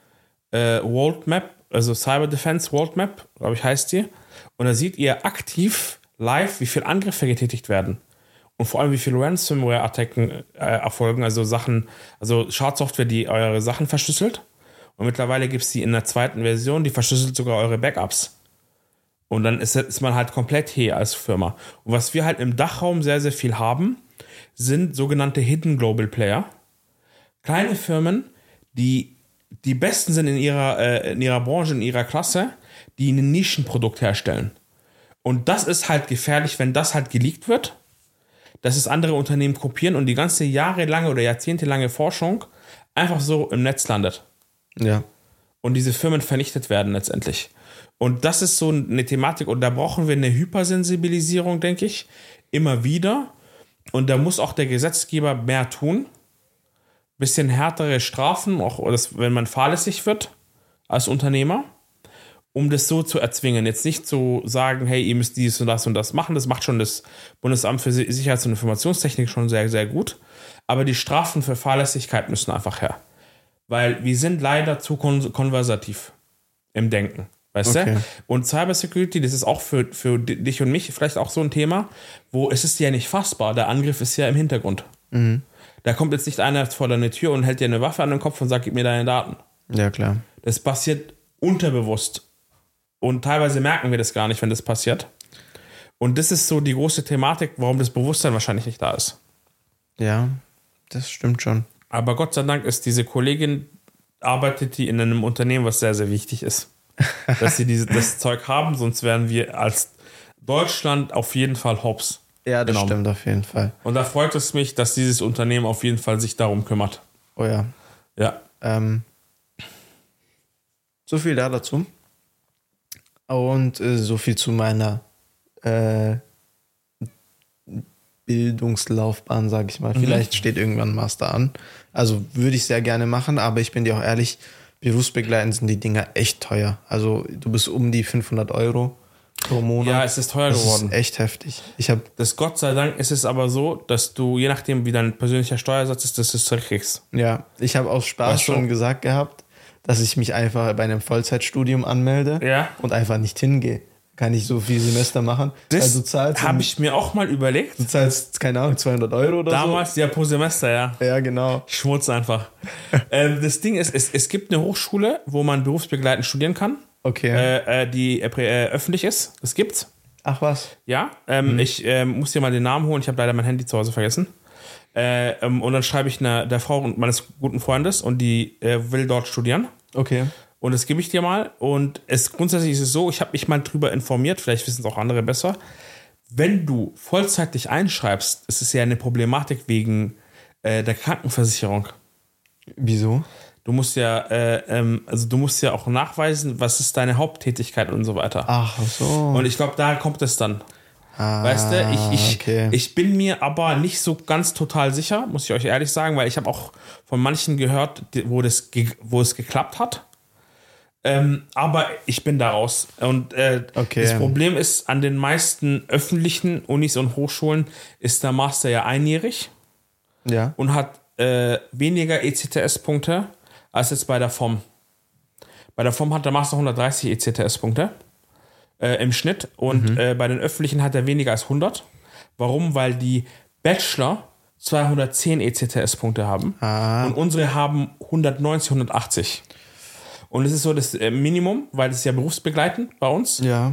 World Map, also Cyber Defense World Map, glaube ich, heißt die. Und da seht ihr aktiv live, wie viele Angriffe getätigt werden. Und vor allem, wie viele Ransomware-Attacken erfolgen, also Schadsoftware, die eure Sachen verschlüsselt. Und mittlerweile gibt es die in der zweiten Version, die verschlüsselt sogar eure Backups. Und dann ist man halt komplett hier als Firma. Und was wir halt im Dachraum sehr, sehr viel haben, sind sogenannte Hidden Global Player. Kleine Firmen, die besten sind in ihrer Branche, in ihrer Klasse, die ein Nischenprodukt herstellen. Und das ist halt gefährlich, wenn das halt geleakt wird, dass es andere Unternehmen kopieren und die ganze jahrelange oder jahrzehntelange Forschung einfach so im Netz landet. Ja. Und diese Firmen vernichtet werden letztendlich. Und das ist so eine Thematik und da brauchen wir eine Hypersensibilisierung, denke ich, immer wieder. Und da muss auch der Gesetzgeber mehr tun. Bisschen härtere Strafen, auch wenn man fahrlässig wird als Unternehmer, um das so zu erzwingen. Jetzt nicht zu sagen, hey, ihr müsst dies und das machen. Das macht schon das Bundesamt für Sicherheits- und Informationstechnik schon sehr, sehr gut. Aber die Strafen für Fahrlässigkeit müssen einfach her. Weil wir sind leider zu konservativ im Denken. Weißt du? Und Cybersecurity, das ist auch für dich und mich vielleicht auch so ein Thema, wo es ist ja nicht fassbar. Der Angriff ist ja im Hintergrund. Da kommt jetzt nicht einer vor deine Tür und hält dir eine Waffe an den Kopf und sagt, gib mir deine Daten. Ja, klar. Das passiert unterbewusst. Und teilweise merken wir das gar nicht, wenn das passiert. Und das ist so die große Thematik, warum das Bewusstsein wahrscheinlich nicht da ist. Ja, das stimmt schon. Aber Gott sei Dank ist diese Kollegin, arbeitet die in einem Unternehmen, was sehr, sehr wichtig ist. Dass sie das Zeug haben, sonst wären wir als Deutschland auf jeden Fall hops. Ja, das stimmt auf jeden Fall. Und da freut es mich, dass dieses Unternehmen auf jeden Fall sich darum kümmert. Oh ja. Ja. So viel dazu. Und so viel zu meiner Bildungslaufbahn, sag ich mal. Vielleicht steht irgendwann ein Master an. Also würde ich sehr gerne machen, aber ich bin dir auch ehrlich, berufsbegleitend sind die Dinger echt teuer. Also du bist um die 500 Euro pro Monat. Ja, es ist teuer geworden. Das ist echt heftig. Gott sei Dank ist es aber so, dass du, je nachdem wie dein persönlicher Steuersatz ist, dass du es zurückkriegst. Ja, ich habe aus Spaß schon gesagt gehabt, dass ich mich einfach bei einem Vollzeitstudium anmelde und einfach nicht hingehe. Kann ich so viel Semester machen. Das habe ich mir auch mal überlegt. Du zahlst, keine Ahnung, 200 Euro oder Damals, ja, pro Semester, ja. Ja, genau. Schmutz einfach. Das Ding ist, es gibt eine Hochschule, wo man berufsbegleitend studieren kann. Okay. Die öffentlich ist. Das gibt's. Ach was? Ja, ich muss dir mal den Namen holen. Ich habe leider mein Handy zu Hause vergessen. Und dann schreibe ich der Frau und meines guten Freundes und die will dort studieren. Okay. Und das gebe ich dir mal. Und grundsätzlich ist es so, ich habe mich mal drüber informiert, vielleicht wissen es auch andere besser. Wenn du Vollzeit dich einschreibst, ist es ja eine Problematik wegen der Krankenversicherung. Wieso? Du musst ja, du musst ja auch nachweisen, was ist deine Haupttätigkeit und so weiter. Ach so. Und ich glaube, da kommt es dann. Weißt du, ich bin mir aber nicht so ganz total sicher, muss ich euch ehrlich sagen, weil ich habe auch von manchen gehört, wo es geklappt hat. Aber ich bin da raus. Und das Problem ist, an den meisten öffentlichen Unis und Hochschulen ist der Master ja einjährig und hat weniger ECTS-Punkte als jetzt bei der FOM. Bei der FOM hat der Master 130 ECTS-Punkte im Schnitt und bei den öffentlichen hat er weniger als 100. Warum? Weil die Bachelor 210 ECTS-Punkte haben und unsere haben 190, 180. Und es ist so das Minimum, weil es ist ja berufsbegleitend bei uns. Ja.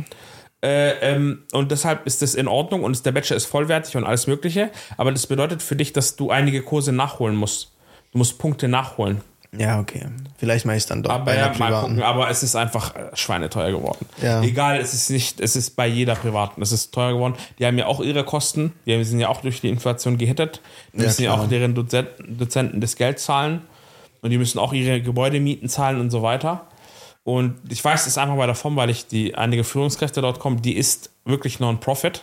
Und deshalb ist das in Ordnung und der Bachelor ist vollwertig und alles Mögliche. Aber das bedeutet für dich, dass du einige Kurse nachholen musst. Du musst Punkte nachholen. Ja, okay. Vielleicht mache ich es dann doch bei einer privaten. Mal gucken, aber es ist einfach schweineteuer geworden. Ja. Egal, es ist bei jeder privaten. Es ist teuer geworden. Die haben ja auch ihre Kosten. Die sind ja auch durch die Inflation gehittet. Die müssen ja auch deren Dozenten das Geld zahlen. Und die müssen auch ihre Gebäudemieten zahlen und so weiter. Und ich weiß es einfach bei der FOM, weil ich einige Führungskräfte dort kommen, die ist wirklich Non-Profit.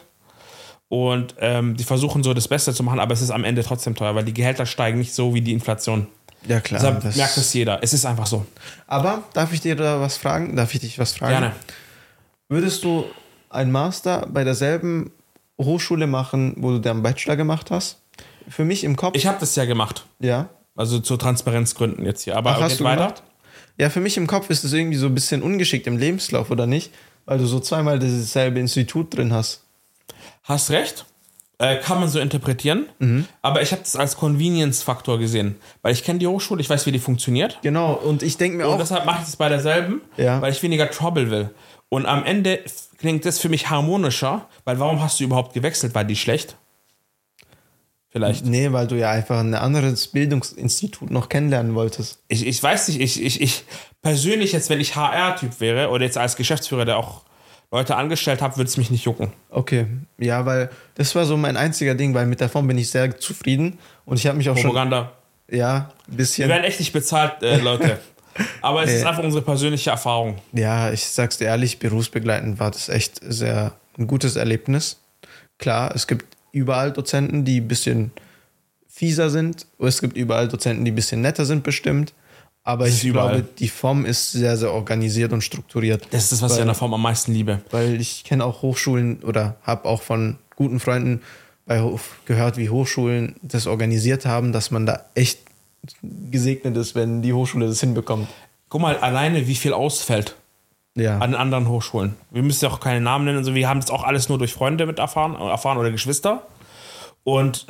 Und die versuchen so das Beste zu machen, aber es ist am Ende trotzdem teuer, weil die Gehälter steigen nicht so wie die Inflation. Ja, klar. Deshalb merkt es jeder. Es ist einfach so. Aber darf ich dich was fragen? Gerne. Würdest du einen Master bei derselben Hochschule machen, wo du deinen Bachelor gemacht hast? Für mich im Kopf. Ich habe das ja gemacht. Ja. Also zu Transparenzgründen jetzt hier. Aber Ach, hast geht du weiter. gemacht? Ja, für mich im Kopf ist es irgendwie so ein bisschen ungeschickt im Lebenslauf, oder nicht? Weil du so zweimal dasselbe Institut drin hast. Hast recht. Kann man so interpretieren. Aber ich habe das als Convenience-Faktor gesehen. Weil ich kenne die Hochschule, ich weiß, wie die funktioniert. Genau, und ich denke mir Und auch... deshalb mache ich es bei derselben, Ja. weil ich weniger Trouble will. Und am Ende klingt das für mich harmonischer, weil warum hast du überhaupt gewechselt? War die schlecht? Vielleicht. Nee, weil du ja einfach ein anderes Bildungsinstitut noch kennenlernen wolltest. Ich weiß nicht, ich persönlich jetzt, wenn ich HR-Typ wäre oder jetzt als Geschäftsführer, der auch Leute angestellt hat, würde es mich nicht jucken. Okay, ja, weil das war so mein einziger Ding, weil mit der Form bin ich sehr zufrieden und ich habe mich auch Propaganda. schon... Ja, ein Wir bisschen... werden echt nicht bezahlt, Leute. Aber es ist einfach unsere persönliche Erfahrung. Ja, ich sag's dir ehrlich, berufsbegleitend war das echt sehr ein gutes Erlebnis. Klar, es gibt überall Dozenten, die ein bisschen fieser sind. Es gibt überall Dozenten, die ein bisschen netter sind bestimmt. Aber Das ich ist überall. glaube, die Form ist sehr, sehr organisiert und strukturiert. Das ist das, was ich an der Form am meisten liebe. Weil ich kenne auch Hochschulen oder habe auch von guten Freunden gehört, wie Hochschulen das organisiert haben, dass man da echt gesegnet ist, wenn die Hochschule das hinbekommt. Guck mal, alleine wie viel ausfällt Ja. an anderen Hochschulen. Wir müssen ja auch keine Namen nennen. Also wir haben das auch alles nur durch Freunde mit erfahren oder Geschwister. Und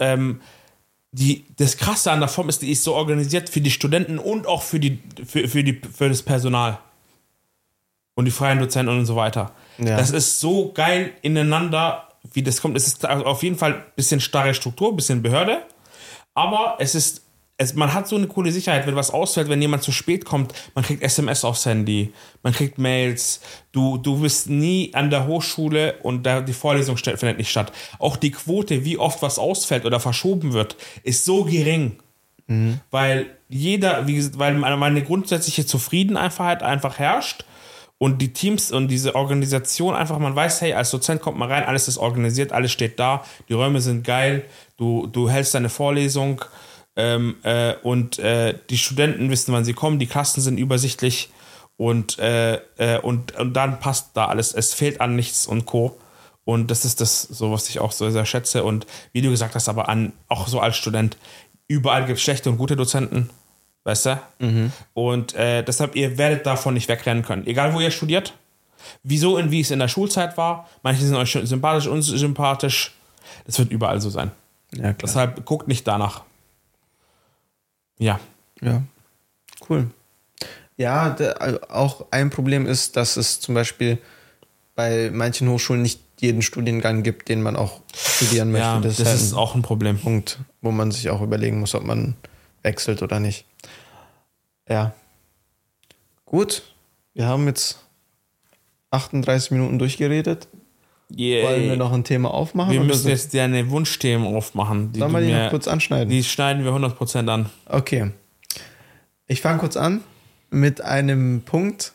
das Krasse an der Form ist, die ist so organisiert für die Studenten und auch für das Personal. Und die freien Dozenten und so weiter. Ja. Das ist so geil ineinander, wie das kommt. Es ist auf jeden Fall ein bisschen starre Struktur, ein bisschen Behörde. Aber man hat so eine coole Sicherheit, wenn was ausfällt, wenn jemand zu spät kommt, man kriegt SMS aufs Handy, man kriegt Mails, du bist nie an der Hochschule und die Vorlesung findet nicht statt. Auch die Quote, wie oft was ausfällt oder verschoben wird, ist so gering. Weil weil meine grundsätzliche Zufriedenheit einfach herrscht und die Teams und diese Organisation einfach, man weiß, hey, als Dozent kommt man rein, alles ist organisiert, alles steht da, die Räume sind geil, du hältst deine Vorlesung, und die Studenten wissen, wann sie kommen, die Klassen sind übersichtlich und dann passt da alles. Es fehlt an nichts und Co. Und das ist das, so was ich auch so sehr schätze. Und wie du gesagt hast, aber auch so als Student, überall gibt es schlechte und gute Dozenten, weißt du? Und deshalb, ihr werdet davon nicht wegrennen können. Egal, wo ihr studiert, wie es in der Schulzeit war, manche sind euch sympathisch, unsympathisch, das wird überall so sein. Ja, klar. Deshalb guckt nicht danach. Ja. Ja, cool. Ja, auch ein Problem ist, dass es zum Beispiel bei manchen Hochschulen nicht jeden Studiengang gibt, den man auch studieren möchte. Ja, das halt ist auch ein Problem. Punkt, wo man sich auch überlegen muss, ob man wechselt oder nicht. Ja. Gut, wir haben jetzt 38 Minuten durchgeredet. Wollen wir noch ein Thema aufmachen? Wir oder müssen so? jetzt deine Wunschthemen aufmachen. Sollen wir die noch kurz anschneiden? Die schneiden wir 100% an. Okay. Ich fange kurz an mit einem Punkt,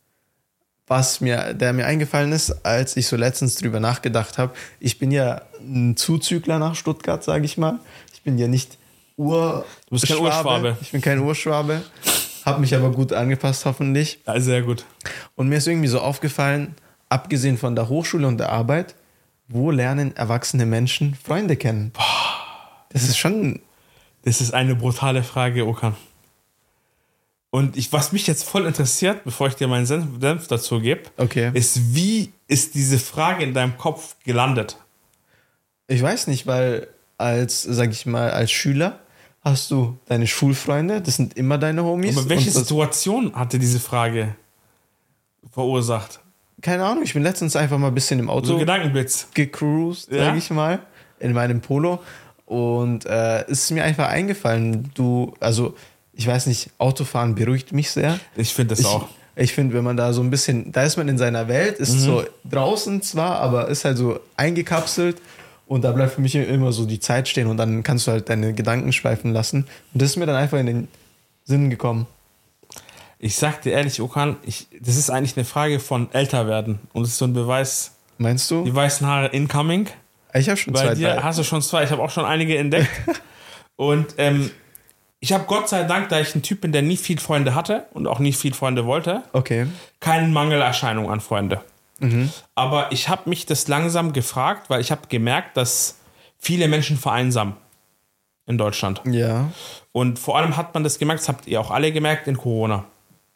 der mir eingefallen ist, als ich so letztens drüber nachgedacht habe. Ich bin ja ein Zuzügler nach Stuttgart, sage ich mal. Ich bin ja nicht Du bist kein Urschwabe. Ich bin kein Urschwabe. Habe mich aber gut angepasst, hoffentlich. Ja, sehr gut. Und mir ist irgendwie so aufgefallen, abgesehen von der Hochschule und der Arbeit, wo lernen erwachsene Menschen Freunde kennen? Das ist schon... Das ist eine brutale Frage, Okan. Und was mich jetzt voll interessiert, bevor ich dir meinen Senf dazu gebe, Okay. ist, wie ist diese Frage in deinem Kopf gelandet? Ich weiß nicht, weil als Schüler hast du deine Schulfreunde, das sind immer deine Homies. Aber welche und das, Situation hatte diese Frage verursacht? keine Ahnung, ich bin letztens einfach mal ein bisschen im So Auto ein Gedankenblitz. gecruised, Ja? sag ich mal, in meinem Polo. Und es ist mir einfach eingefallen, ich weiß nicht, Autofahren beruhigt mich sehr. Ich finde das auch. Ich finde, wenn man da so ein bisschen, da ist man in seiner Welt, ist so draußen zwar, aber ist halt so eingekapselt und da bleibt für mich immer so die Zeit stehen und dann kannst du halt deine Gedanken schweifen lassen. Und das ist mir dann einfach in den Sinn gekommen. Ich sag dir ehrlich, Okan, das ist eigentlich eine Frage von älter werden. Und es ist so ein Beweis, Meinst du? die weißen Haare incoming. Ich habe schon Bei zwei, dir drei. hast du schon zwei, ich habe auch schon einige entdeckt. Und Ich habe Gott sei Dank, da ich ein Typ bin, der nie viel Freunde hatte und auch nie viel Freunde wollte, Okay. keine Mangelerscheinung an Freunde. Aber ich habe mich das langsam gefragt, weil ich habe gemerkt, dass viele Menschen vereinsamen in Deutschland. Ja. Und vor allem hat man das gemerkt, das habt ihr auch alle gemerkt in Corona,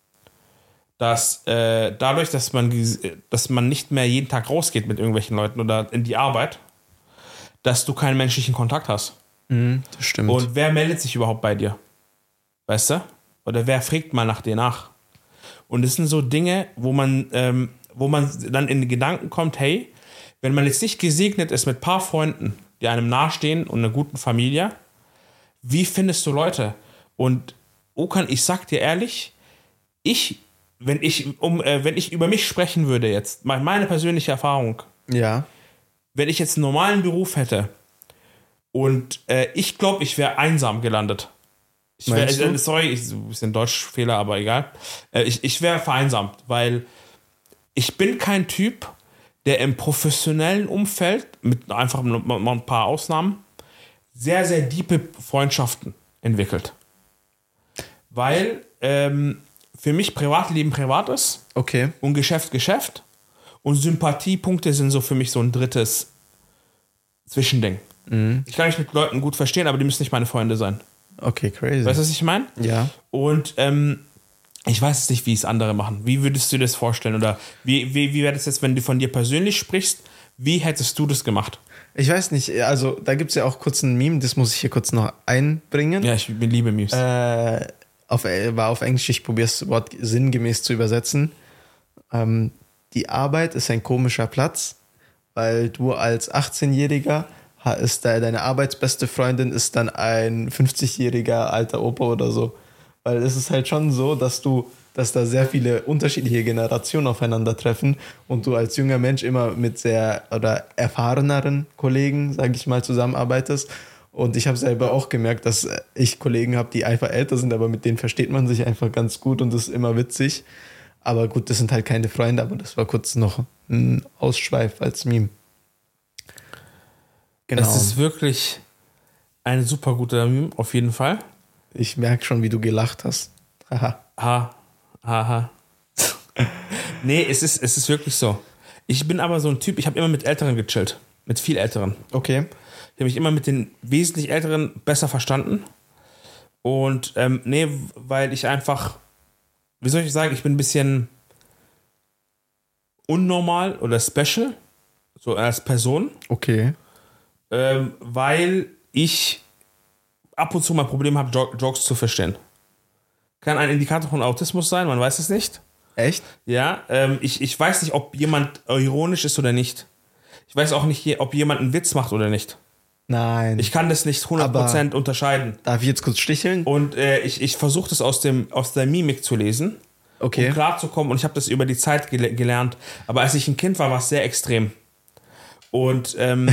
dass dadurch, dass man nicht mehr jeden Tag rausgeht mit irgendwelchen Leuten oder in die Arbeit, dass du keinen menschlichen Kontakt hast. Das stimmt. Und wer meldet sich überhaupt bei dir? Weißt du? Oder wer fragt mal nach dir nach? Und das sind so Dinge, wo man dann in den Gedanken kommt, hey, wenn man jetzt nicht gesegnet ist mit ein paar Freunden, die einem nahestehen und einer guten Familie, wie findest du Leute? Und Okan, ich sag dir ehrlich, wenn ich über mich sprechen würde jetzt, meine persönliche Erfahrung, ja. wenn ich jetzt einen normalen Beruf hätte und ich glaube, ich wäre einsam gelandet. Meinst du? Sorry, ein bisschen Deutschfehler, aber egal. Ich wäre vereinsamt, weil ich bin kein Typ, der im professionellen Umfeld, mit einfach mal ein paar Ausnahmen, sehr, sehr tiefe Freundschaften entwickelt. Weil für mich Privatleben privat ist Okay. und Geschäft Geschäft und Sympathiepunkte sind so für mich so ein drittes Zwischending. Ich kann mich mit Leuten gut verstehen, aber die müssen nicht meine Freunde sein. Okay, crazy. Weißt du, was ich meine? Ja. Und ich weiß jetzt nicht, wie es andere machen. Wie würdest du dir das vorstellen? Oder wie wäre das jetzt, wenn du von dir persönlich sprichst? Wie hättest du das gemacht? Ich weiß nicht, also da gibt es ja auch kurz ein Meme, das muss ich hier kurz noch einbringen. Ja, ich liebe Memes. War auf Englisch, ich probiere das Wort sinngemäß zu übersetzen. Die Arbeit ist ein komischer Platz, weil du als 18-Jähriger ist deine arbeitsbeste Freundin ist dann ein 50-jähriger alter Opa oder so. Weil es ist halt schon so, dass da sehr viele unterschiedliche Generationen aufeinandertreffen und du als junger Mensch immer mit sehr oder erfahreneren Kollegen, sage ich mal, zusammenarbeitest. Und ich habe selber auch gemerkt, dass ich Kollegen habe, die einfach älter sind, aber mit denen versteht man sich einfach ganz gut und das ist immer witzig. Aber gut, das sind halt keine Freunde, aber das war kurz noch ein Ausschweif als Meme. Genau. Das ist wirklich ein super guter Meme, auf jeden Fall. Ich merke schon, wie du gelacht hast. Haha. Ha. Nee, es ist wirklich so. Ich bin aber so ein Typ, ich habe immer mit Älteren gechillt. Mit viel Älteren. Okay. Ich habe mich immer mit den wesentlich Älteren besser verstanden. Und weil ich einfach, wie soll ich sagen, ich bin ein bisschen unnormal oder special, so als Person. Okay. Weil ich ab und zu mal Probleme habe, Jokes zu verstehen. Kann ein Indikator von Autismus sein, man weiß es nicht. Echt? Ja, ich weiß nicht, ob jemand ironisch ist oder nicht. Ich weiß auch nicht, ob jemand einen Witz macht oder nicht. Nein. Ich kann das nicht 100% unterscheiden. Darf ich jetzt kurz sticheln? Und ich versuche das aus der Mimik zu lesen, Okay. um klarzukommen. Und ich habe das über die Zeit gelernt. Aber als ich ein Kind war, war es sehr extrem. Und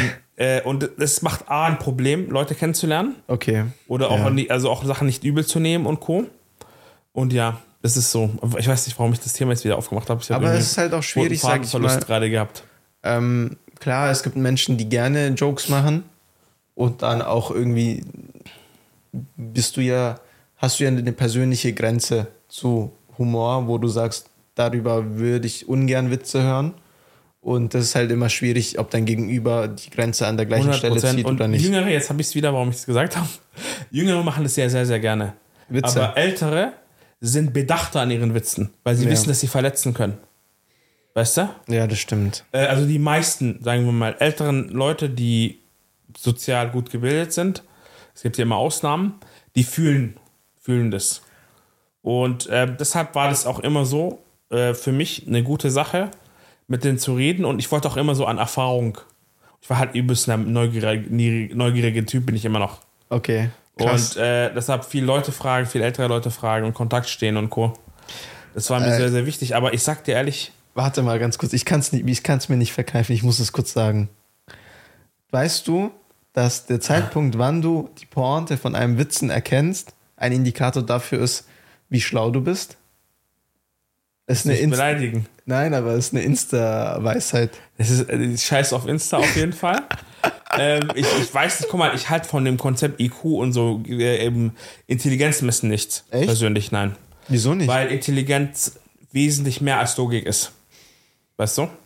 das macht A, ein Problem, Leute kennenzulernen. Okay. Oder auch, auch Sachen nicht übel zu nehmen und Co. Und ja, das ist so. Ich weiß nicht, warum ich das Thema jetzt wieder aufgemacht habe. Aber es ist halt auch schwierig, sag ich mal. gerade gehabt. Klar, es gibt Menschen, die gerne Jokes machen und dann auch irgendwie hast du ja eine persönliche Grenze zu Humor, wo du sagst, darüber würde ich ungern Witze hören. Und das ist halt immer schwierig, ob dein Gegenüber die Grenze an der gleichen Stelle zieht und oder nicht. Jüngere, jetzt habe ich es wieder, warum ich es gesagt habe. Jüngere machen das sehr, sehr, sehr gerne. Witze. Aber Ältere sind bedachter an ihren Witzen, weil sie wissen, dass sie verletzen können. Weißt du? Ja, das stimmt. Also die meisten, sagen wir mal, älteren Leute, die sozial gut gebildet sind, es gibt ja immer Ausnahmen, die fühlen das. Und deshalb war das auch immer so für mich eine gute Sache, mit denen zu reden. Und ich wollte auch immer so an Erfahrung. Ich war halt übelst ein neugieriger Typ, bin ich immer noch. Okay, krass. Und deshalb viele ältere Leute fragen und in Kontakt stehen und Co. Das war mir sehr, sehr wichtig. Aber ich sag dir ehrlich... Warte mal ganz kurz, ich kann's mir nicht verkneifen, ich muss es kurz sagen. Weißt du, dass der Zeitpunkt, wann du die Pointe von einem Witzen erkennst, ein Indikator dafür ist, wie schlau du bist? Ist eine beleidigen. Nein, aber es ist eine Insta-Weisheit. Das ist Scheiß auf Insta auf jeden Fall. Ich weiß nicht, guck mal, ich halte von dem Konzept IQ und so Intelligenz messen nichts. Echt? Persönlich, nein. Wieso nicht? Weil Intelligenz wesentlich mehr als Logik ist. Weißt du?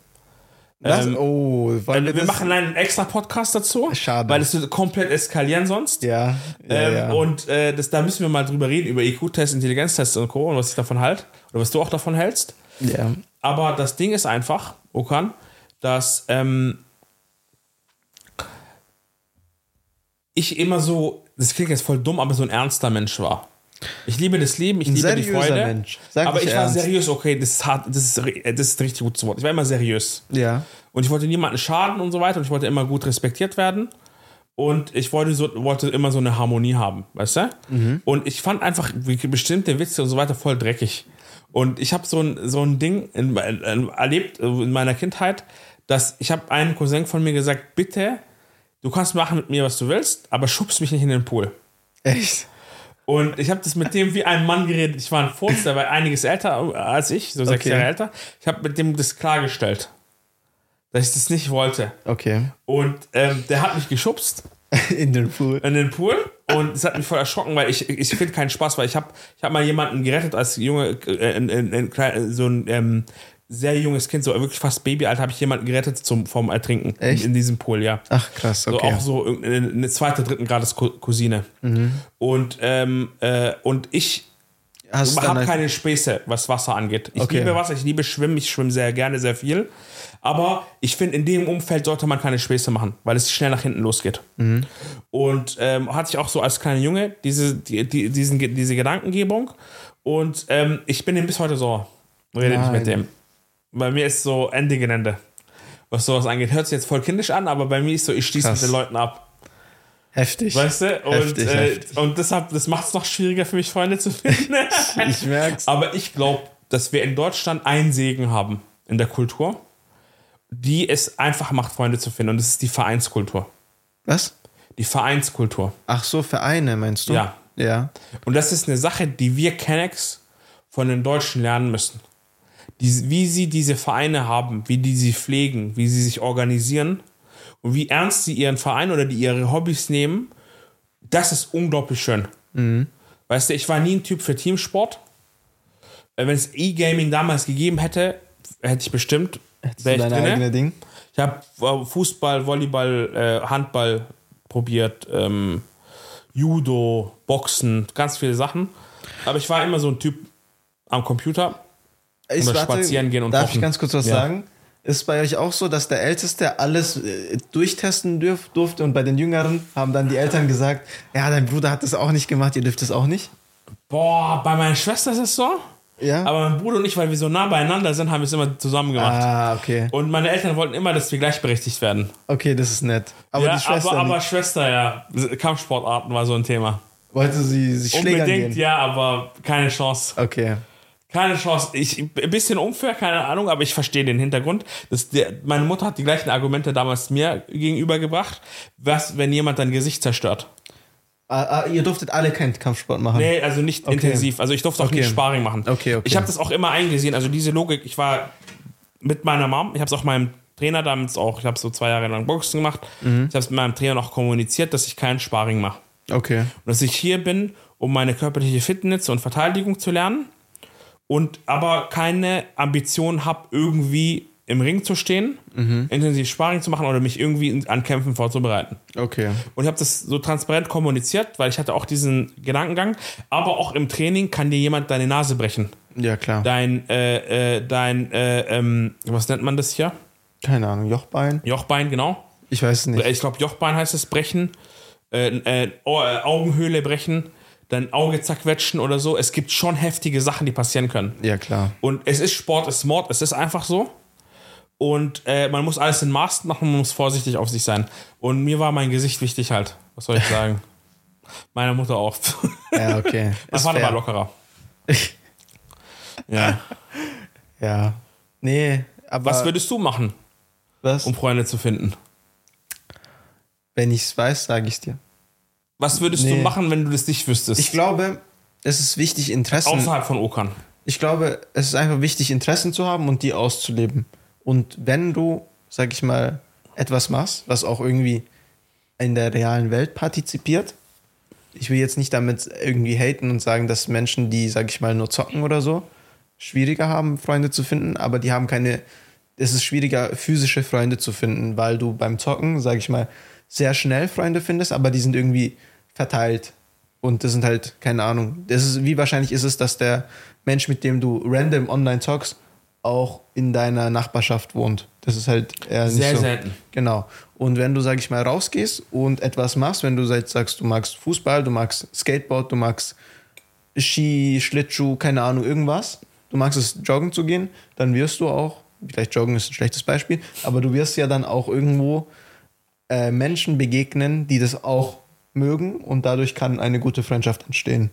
Wir machen einen extra Podcast dazu. Schade. Weil es wird komplett eskalieren sonst. Ja. Und da müssen wir mal drüber reden, über IQ-Tests, Intelligenztests und Co. und was ich davon halte. Oder was du auch davon hältst. Ja. Aber das Ding ist einfach, Okan, dass ich immer so, das klingt jetzt voll dumm, aber so ein ernster Mensch war. Ich liebe das Leben, ich liebe die Freude. Mensch. Aber ich war seriös, okay, das ist hart, das ist ein richtig gutes Wort. Ich war immer seriös. Ja. Und ich wollte niemanden schaden und so weiter und ich wollte immer gut respektiert werden. Und ich wollte immer so eine Harmonie haben, weißt du? Mhm. Und ich fand einfach bestimmte Witze und so weiter voll dreckig. Und ich habe so ein Ding erlebt in meiner Kindheit, dass ich habe einem Cousin von mir gesagt, bitte, du kannst machen mit mir, was du willst, aber schubst mich nicht in den Pool. Echt? Und ich habe das mit dem wie ein Mann geredet. Ich war ein Furz, der war einiges älter als ich, so 6 Jahre älter. Ich habe mit dem das klargestellt, dass ich das nicht wollte. Okay. Und der hat mich geschubst. In den Pool. Und es hat mich voll erschrocken, weil ich finde keinen Spaß, weil ich hab mal jemanden gerettet als Junge, so ein sehr junges Kind, so wirklich fast Babyalter, habe ich jemanden gerettet vom Ertrinken. Echt? In diesem Pool, ja. Ach, krass, okay. So, auch so eine zweite, dritten Grades Cousine. Mhm. Und ich habe keine Späße, was Wasser angeht. Ich liebe Wasser, ich liebe Schwimmen, ich schwimme sehr gerne, sehr viel. Aber ich finde, in dem Umfeld sollte man keine Späße machen, weil es schnell nach hinten losgeht. Mhm. Und hatte ich auch so als kleiner Junge diese Gedankengebung. Und ich bin ihm bis heute so, rede nicht mit dem. Bei mir ist so Ende Gelände, was sowas angeht. Hört sich jetzt voll kindisch an, aber bei mir ist so, ich schließe mit den Leuten ab. Heftig. Weißt du? Heftig. Und deshalb, das macht es noch schwieriger für mich, Freunde zu finden. Ich merk's. Aber ich glaube, dass wir in Deutschland einen Segen haben in der Kultur, die es einfach macht, Freunde zu finden. Und das ist die Vereinskultur. Was? Die Vereinskultur. Ach so, Vereine meinst du? Ja. Ja. Und das ist eine Sache, die wir Kennex von den Deutschen lernen müssen. Wie sie diese Vereine haben, wie die sie pflegen, wie sie sich organisieren und wie ernst sie ihren Verein oder ihre Hobbys nehmen, das ist unglaublich schön. Mhm. Weißt du, ich war nie ein Typ für Teamsport. Wenn es E-Gaming damals gegeben hätte, hätte ich bestimmt. Hättest du dein eigenes Ding? Ich habe Fußball, Volleyball, Handball probiert, Judo, Boxen, ganz viele Sachen. Aber ich war immer so ein Typ am Computer. Spazieren gehen und darf kochen. Ich ganz kurz was sagen? Ist bei euch auch so, dass der Älteste alles durchtesten durfte und bei den Jüngeren haben dann die Eltern gesagt, ja, dein Bruder hat das auch nicht gemacht, ihr dürft das auch nicht? Boah, bei meiner Schwester ist es so. Ja. Aber mein Bruder und ich, weil wir so nah beieinander sind, haben wir es immer zusammen gemacht. Ah, okay. Und meine Eltern wollten immer, dass wir gleichberechtigt werden. Okay, das ist nett. Aber ja, die Schwester aber Schwester, ja. Kampfsportarten war so ein Thema. Wollte sie sich schlägern gehen? Unbedingt, ja, aber keine Chance. Okay. Keine Chance. Ein bisschen unfair, keine Ahnung, aber ich verstehe den Hintergrund. Meine Mutter hat die gleichen Argumente damals mir gegenübergebracht. Was, wenn jemand dein Gesicht zerstört? Ihr durftet alle keinen Kampfsport machen? Nee, also nicht intensiv. Also ich durfte auch nicht Sparring machen. Okay. Ich habe das auch immer eingesehen. Also diese Logik, ich war mit meiner Mom, ich habe es auch meinem Trainer damals auch, ich habe so 2 Jahre lang Boxen gemacht. Mhm. Ich habe es mit meinem Trainer noch kommuniziert, dass ich keinen Sparring mache. Okay. Und dass ich hier bin, um meine körperliche Fitness und Verteidigung zu lernen. Und aber keine Ambition habe, irgendwie im Ring zu stehen, intensiv Sparring zu machen oder mich irgendwie an Kämpfen vorzubereiten. Okay. Und ich habe das so transparent kommuniziert, weil ich hatte auch diesen Gedankengang. Aber auch im Training kann dir jemand deine Nase brechen. Ja, klar. Was nennt man das hier? Keine Ahnung, Jochbein? Jochbein, genau. Ich weiß es nicht. Ich glaube, Jochbein heißt es brechen. Augenhöhle brechen. Dein Auge zerquetschen oder so. Es gibt schon heftige Sachen, die passieren können. Ja, klar. Und es ist Sport, es ist Mord, es ist einfach so. Und man muss alles in Maßen machen, man muss vorsichtig auf sich sein. Und mir war mein Gesicht wichtig halt. Was soll ich sagen? Meiner Mutter auch. Ja, okay. Mein Vater war lockerer. Ja. Ja. Nee, aber... Was würdest du machen, um Freunde zu finden? Wenn ich es weiß, sage ich es dir. Was würdest du machen, wenn du das nicht wüsstest? Ich glaube, es ist wichtig, Interessen... Außerhalb von Okan. Ich glaube, es ist einfach wichtig, Interessen zu haben und die auszuleben. Und wenn du, sag ich mal, etwas machst, was auch irgendwie in der realen Welt partizipiert. Ich will jetzt nicht damit irgendwie haten und sagen, dass Menschen, die, sag ich mal, nur zocken oder so, schwieriger haben, Freunde zu finden, aber die haben es ist schwieriger, physische Freunde zu finden, weil du beim Zocken, sag ich mal, sehr schnell Freunde findest, aber die sind irgendwie verteilt. Und das sind halt, keine Ahnung, wie wahrscheinlich ist es, dass der Mensch, mit dem du random online zockst, auch in deiner Nachbarschaft wohnt. Das ist halt eher nicht Sehr so. selten. Genau. Und wenn du, sag ich mal, rausgehst und etwas machst, wenn du sagst, du magst Fußball, du magst Skateboard, du magst Ski, Schlittschuh, keine Ahnung, irgendwas, du magst es, joggen zu gehen, dann wirst du auch, vielleicht joggen ist ein schlechtes Beispiel, aber du wirst ja dann auch irgendwo Menschen begegnen, die das auch mögen und dadurch kann eine gute Freundschaft entstehen.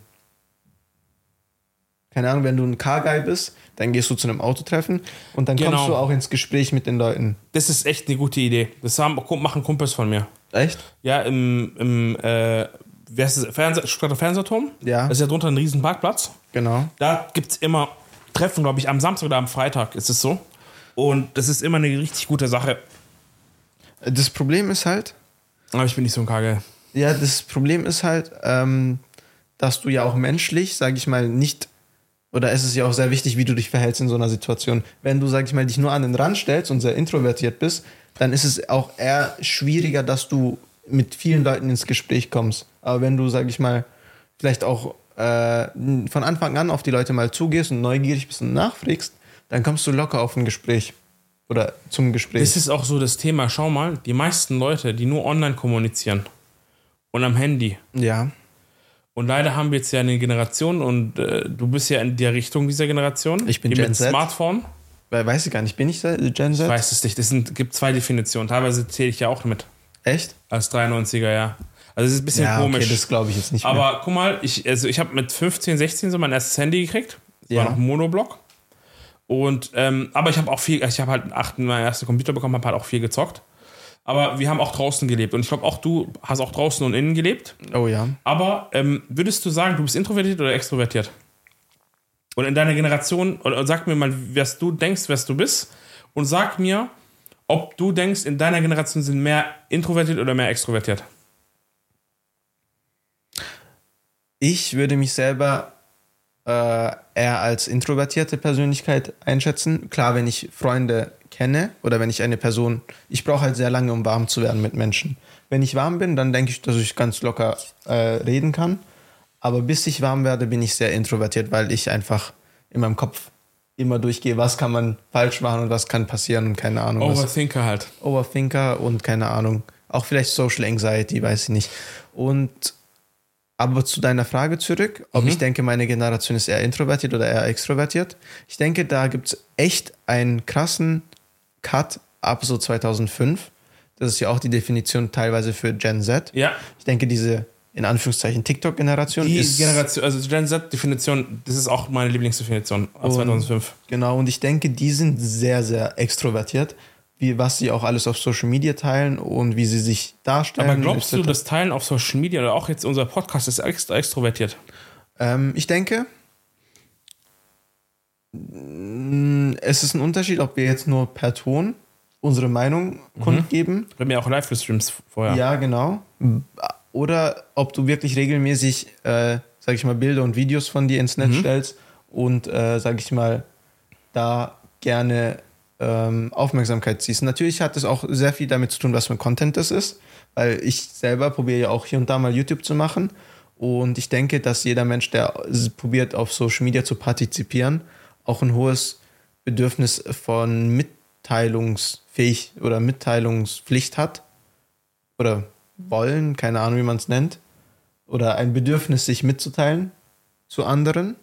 Keine Ahnung, wenn du ein Car-Guy bist, dann gehst du zu einem Autotreffen und dann kommst du auch ins Gespräch mit den Leuten. Das ist echt eine gute Idee. Das machen Kumpels von mir. Echt? Ja, wie heißt das? Stuttgarter Fernsehturm. Ja. Das ist ja drunter ein riesen Parkplatz. Genau. Da gibt es immer Treffen, glaube ich, am Samstag oder am Freitag ist es so. Und das ist immer eine richtig gute Sache. Das Problem ist halt... Aber ich bin nicht so ein Kagel. Ja, das Problem ist halt, dass du ja auch menschlich, sag ich mal, nicht... Oder es ist ja auch sehr wichtig, wie du dich verhältst in so einer Situation. Wenn du, sag ich mal, dich nur an den Rand stellst und sehr introvertiert bist, dann ist es auch eher schwieriger, dass du mit vielen Leuten ins Gespräch kommst. Aber wenn du, sag ich mal, vielleicht auch von Anfang an auf die Leute mal zugehst und neugierig bist und nachfragst, dann kommst du locker auf ein Gespräch. Oder zum Gespräch. Das ist auch so das Thema. Schau mal, die meisten Leute, die nur online kommunizieren und am Handy. Ja. Und leider haben wir jetzt ja eine Generation und du bist ja in der Richtung dieser Generation. Ich bin die Gen mit Z. Smartphone. Weiß ich gar nicht, bin ich Gen Z? Ich weiß es nicht. Es gibt zwei Definitionen. Teilweise zähle ich ja auch mit. Echt? Als 93er, ja. Also es ist ein bisschen komisch. Okay, das glaube ich jetzt nicht mehr. Aber guck mal, ich habe mit 15, 16 so mein erstes Handy gekriegt. Das war noch ein Monoblock. Und, aber ich habe halt meinen ersten Computer bekommen, habe halt auch viel gezockt. Aber wir haben auch draußen gelebt. Und ich glaube auch, du hast auch draußen und innen gelebt. Oh ja. Aber würdest du sagen, du bist introvertiert oder extrovertiert? Und in deiner Generation, oder sag mir mal, wer du denkst, wer du bist. Und sag mir, ob du denkst, in deiner Generation sind mehr introvertiert oder mehr extrovertiert. Ich würde mich selber eher als introvertierte Persönlichkeit einschätzen. Klar, wenn ich Freunde kenne oder wenn ich eine Person... Ich brauche halt sehr lange, um warm zu werden mit Menschen. Wenn ich warm bin, dann denke ich, dass ich ganz locker reden kann. Aber bis ich warm werde, bin ich sehr introvertiert, weil ich einfach in meinem Kopf immer durchgehe, was kann man falsch machen und was kann passieren und keine Ahnung. Overthinker halt. Overthinker und keine Ahnung. Auch vielleicht Social Anxiety, weiß ich nicht. Aber zu deiner Frage zurück, ob ich denke, meine Generation ist eher introvertiert oder eher extrovertiert. Ich denke, da gibt es echt einen krassen Cut ab so 2005. Das ist ja auch die Definition teilweise für Gen Z. Ja. Ich denke, diese, in Anführungszeichen, TikTok-Generation ist... Die Generation, also Gen Z-Definition, das ist auch meine Lieblingsdefinition ab 2005. Genau, und ich denke, die sind sehr, sehr extrovertiert. Was sie auch alles auf Social Media teilen und wie sie sich darstellen. Aber glaubst du, das Teilen auf Social Media oder auch jetzt unser Podcast ist extra extrovertiert? Ich denke, es ist ein Unterschied, ob wir jetzt nur per Ton unsere Meinung kundgeben. Wir haben ja auch Live-Streams vorher. Ja, genau. Oder ob du wirklich regelmäßig, sag ich mal, Bilder und Videos von dir ins Netz stellst und, sag ich mal, da gerne Aufmerksamkeit ziehst. Natürlich hat es auch sehr viel damit zu tun, was für Content das ist, weil ich selber probiere ja auch hier und da mal YouTube zu machen und ich denke, dass jeder Mensch, der probiert auf Social Media zu partizipieren, auch ein hohes Bedürfnis von mitteilungsfähig oder Mitteilungspflicht hat oder wollen, keine Ahnung, wie man es nennt, oder ein Bedürfnis, sich mitzuteilen zu anderen.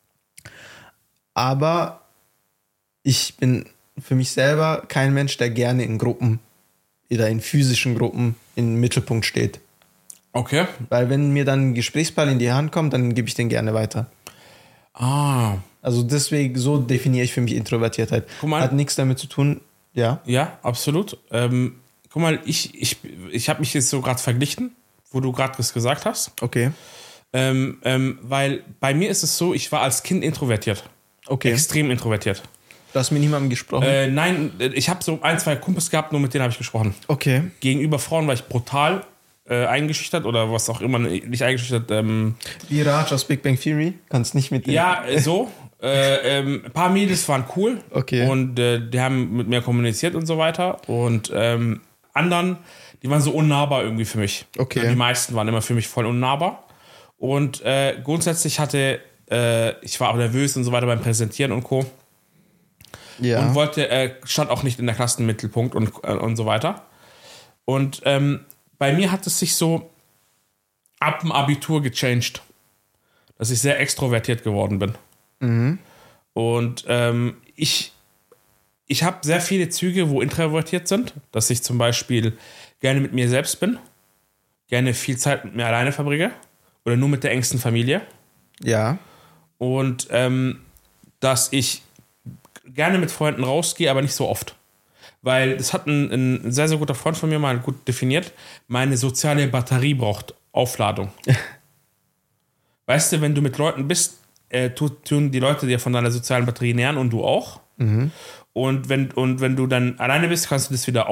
Aber ich bin für mich selber kein Mensch, der gerne in Gruppen oder in physischen Gruppen im Mittelpunkt steht. Okay. Weil wenn mir dann ein Gesprächsball in die Hand kommt, dann gebe ich den gerne weiter. Also deswegen, so definiere ich für mich Introvertiertheit. Guck mal. Hat nichts damit zu tun, ja. Ja, absolut. Guck mal, ich habe mich jetzt so gerade verglichen, wo du gerade das gesagt hast. Okay. Weil bei mir ist es so, ich war als Kind introvertiert. Okay. Extrem introvertiert. Du hast mit niemandem gesprochen? Nein, ich habe so 1, 2 Kumpels gehabt, nur mit denen habe ich gesprochen. Okay. Gegenüber Frauen war ich brutal eingeschüchtert oder was auch immer, nicht eingeschüchtert. Wie Raj aus Big Bang Theory? Kannst nicht mit dem. Ja, so. Ein paar Mädels waren cool. Okay. Und die haben mit mir kommuniziert und so weiter. Und anderen, die waren so unnahbar irgendwie für mich. Okay. Ja, die meisten waren immer für mich voll unnahbar. Und grundsätzlich ich war auch nervös und so weiter beim Präsentieren und Co. Ja. Und stand auch nicht in der Klassenmittelpunkt und so weiter. Und bei mir hat es sich so ab dem Abitur gechanged, dass ich sehr extrovertiert geworden bin. Mhm. Und ich habe sehr viele Züge, wo introvertiert sind, dass ich zum Beispiel gerne mit mir selbst bin, gerne viel Zeit mit mir alleine verbringe oder nur mit der engsten Familie. Ja. Und dass ich gerne mit Freunden rausgehe, aber nicht so oft. Weil das hat ein sehr, sehr guter Freund von mir mal gut definiert. Meine soziale Batterie braucht Aufladung. Weißt du, wenn du mit Leuten bist, tun die Leute dir von deiner sozialen Batterie nähern und du auch. Mhm. Und wenn du dann alleine bist, kannst du das wieder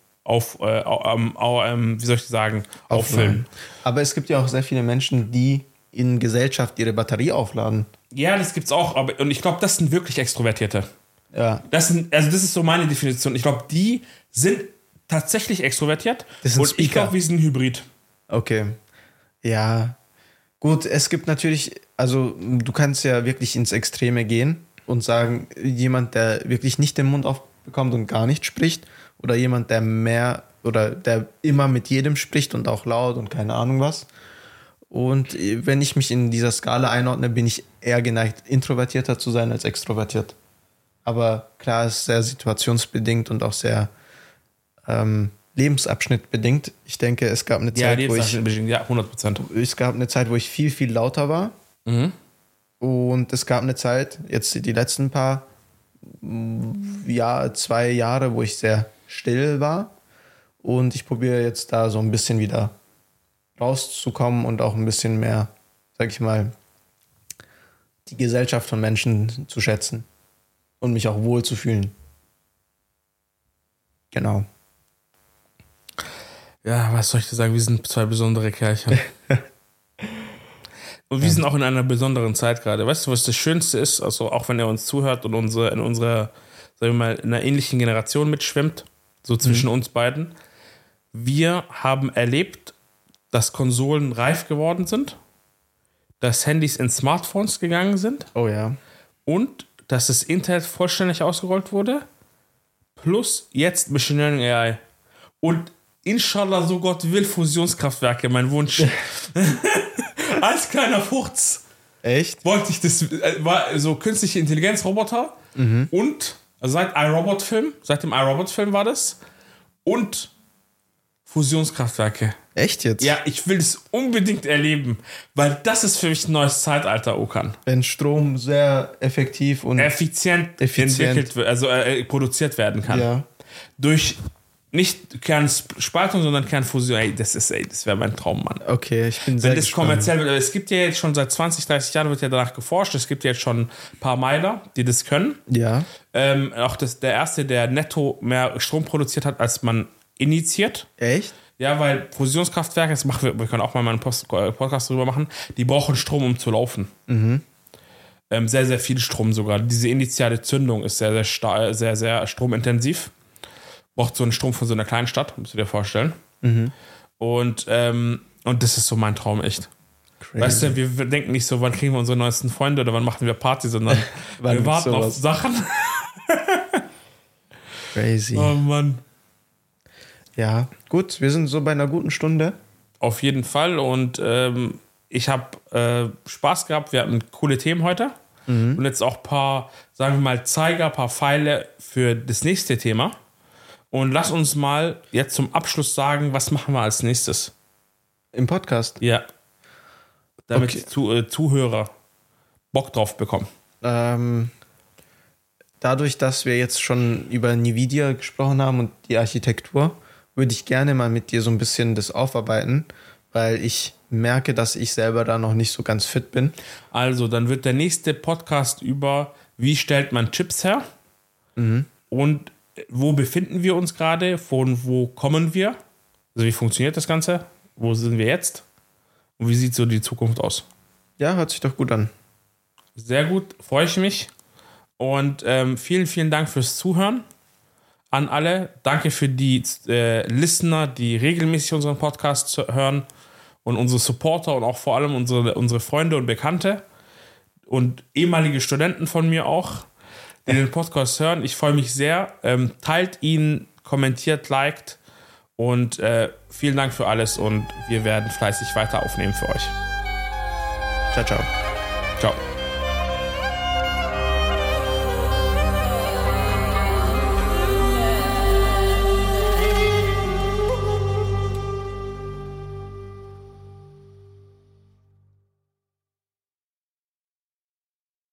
wie soll ich sagen, auffüllen. Aber es gibt ja auch sehr viele Menschen, die in Gesellschaft ihre Batterie aufladen. Ja, das gibt's auch. Und ich glaube, das sind wirklich Extrovertierte. Ja. Das ist so meine Definition. Ich glaube, die sind tatsächlich extrovertiert. Das sind und ich Speaker. glaube, wir sind Hybrid. Okay. Ja. Gut, es gibt natürlich, also du kannst ja wirklich ins Extreme gehen und sagen, jemand, der wirklich nicht den Mund aufbekommt und gar nicht spricht, oder jemand, der mehr oder der immer mit jedem spricht und auch laut und keine Ahnung was. Und wenn ich mich in dieser Skala einordne, bin ich eher geneigt, introvertierter zu sein als extrovertiert. Aber klar, es ist sehr situationsbedingt und auch sehr lebensabschnittbedingt. Ich denke, es gab eine Zeit, ja, 100%. Es gab eine Zeit, wo ich viel, viel lauter war. Mhm. Und es gab eine Zeit, jetzt die letzten 2 Jahre, wo ich sehr still war. Und ich probiere jetzt da so ein bisschen wieder rauszukommen und auch ein bisschen mehr, sag ich mal, die Gesellschaft von Menschen zu schätzen und mich auch wohl zu fühlen. Genau. Ja, was soll ich dir sagen? Wir sind zwei besondere Kerlchen. Und wir sind auch in einer besonderen Zeit gerade. Weißt du, was das Schönste ist? Also, auch wenn er uns zuhört und in unserer, sagen wir mal, in einer ähnlichen Generation mitschwimmt, so zwischen uns beiden. Wir haben erlebt, dass Konsolen reif geworden sind, dass Handys in Smartphones gegangen sind Oh ja. und dass das Internet vollständig ausgerollt wurde. Plus jetzt Machine Learning AI. Und inshallah, so Gott will, Fusionskraftwerke, mein Wunsch. Als kleiner Furz Echt? wollte ich das, war so künstliche Intelligenz-Roboter und, also seit dem iRobot-Film war das und Fusionskraftwerke. Echt jetzt? Ja, ich will es unbedingt erleben, weil das ist für mich ein neues Zeitalter, Okan. Wenn Strom sehr effektiv und Effizient entwickelt wird, also produziert werden kann. ja. Durch nicht Kernspaltung, sondern Kernfusion. Ey, das wäre mein Traum, Mann. Okay, ich bin sehr Wenn das gespannt. kommerziell wird, es gibt ja jetzt schon seit 20, 30 Jahren wird ja danach geforscht, es gibt ja jetzt schon ein paar Meiler, die das können. Ja. Auch der erste, der netto mehr Strom produziert hat, als man initiiert. Echt? Ja, weil Fusionskraftwerke, wir können auch mal einen Podcast darüber machen, die brauchen Strom, um zu laufen. Sehr, sehr viel Strom sogar. Diese initiale Zündung ist sehr, sehr, sehr stromintensiv. Braucht so einen Strom von so einer kleinen Stadt, musst du dir vorstellen. Und das ist so mein Traum, echt. Crazy. Weißt du, wir denken nicht so, wann kriegen wir unsere neuesten Freunde oder wann machen wir Party, sondern Wann wir warten sowas? auf Sachen. Crazy. Oh Mann. Ja, gut, wir sind so bei einer guten Stunde. Auf jeden Fall. Und ich habe Spaß gehabt. Wir hatten coole Themen heute. Und jetzt auch ein paar, sagen wir mal, Zeiger, ein paar Pfeile für das nächste Thema. Und lass uns mal jetzt zum Abschluss sagen, was machen wir als nächstes? Im Podcast. Ja. Damit Okay. Zuhörer Bock drauf bekommen. Dadurch, dass wir jetzt schon über Nvidia gesprochen haben und die Architektur, würde ich gerne mal mit dir so ein bisschen das aufarbeiten, weil ich merke, dass ich selber da noch nicht so ganz fit bin. Also, dann wird der nächste Podcast über, wie stellt man Chips her und wo befinden wir uns gerade, von wo kommen wir, also wie funktioniert das Ganze wo sind wir jetzt? Und wie sieht so die Zukunft aus? Ja, hört sich doch gut an. Sehr gut, freue ich mich. Und vielen, vielen Dank fürs Zuhören an alle. Danke für die Listener, die regelmäßig unseren Podcast hören und unsere Supporter und auch vor allem unsere Freunde und Bekannte und ehemalige Studenten von mir auch, die den Podcast hören. Ich freue mich sehr. Teilt ihn, kommentiert, liked und vielen Dank für alles und wir werden fleißig weiter aufnehmen für euch. Ciao, ciao. Ciao.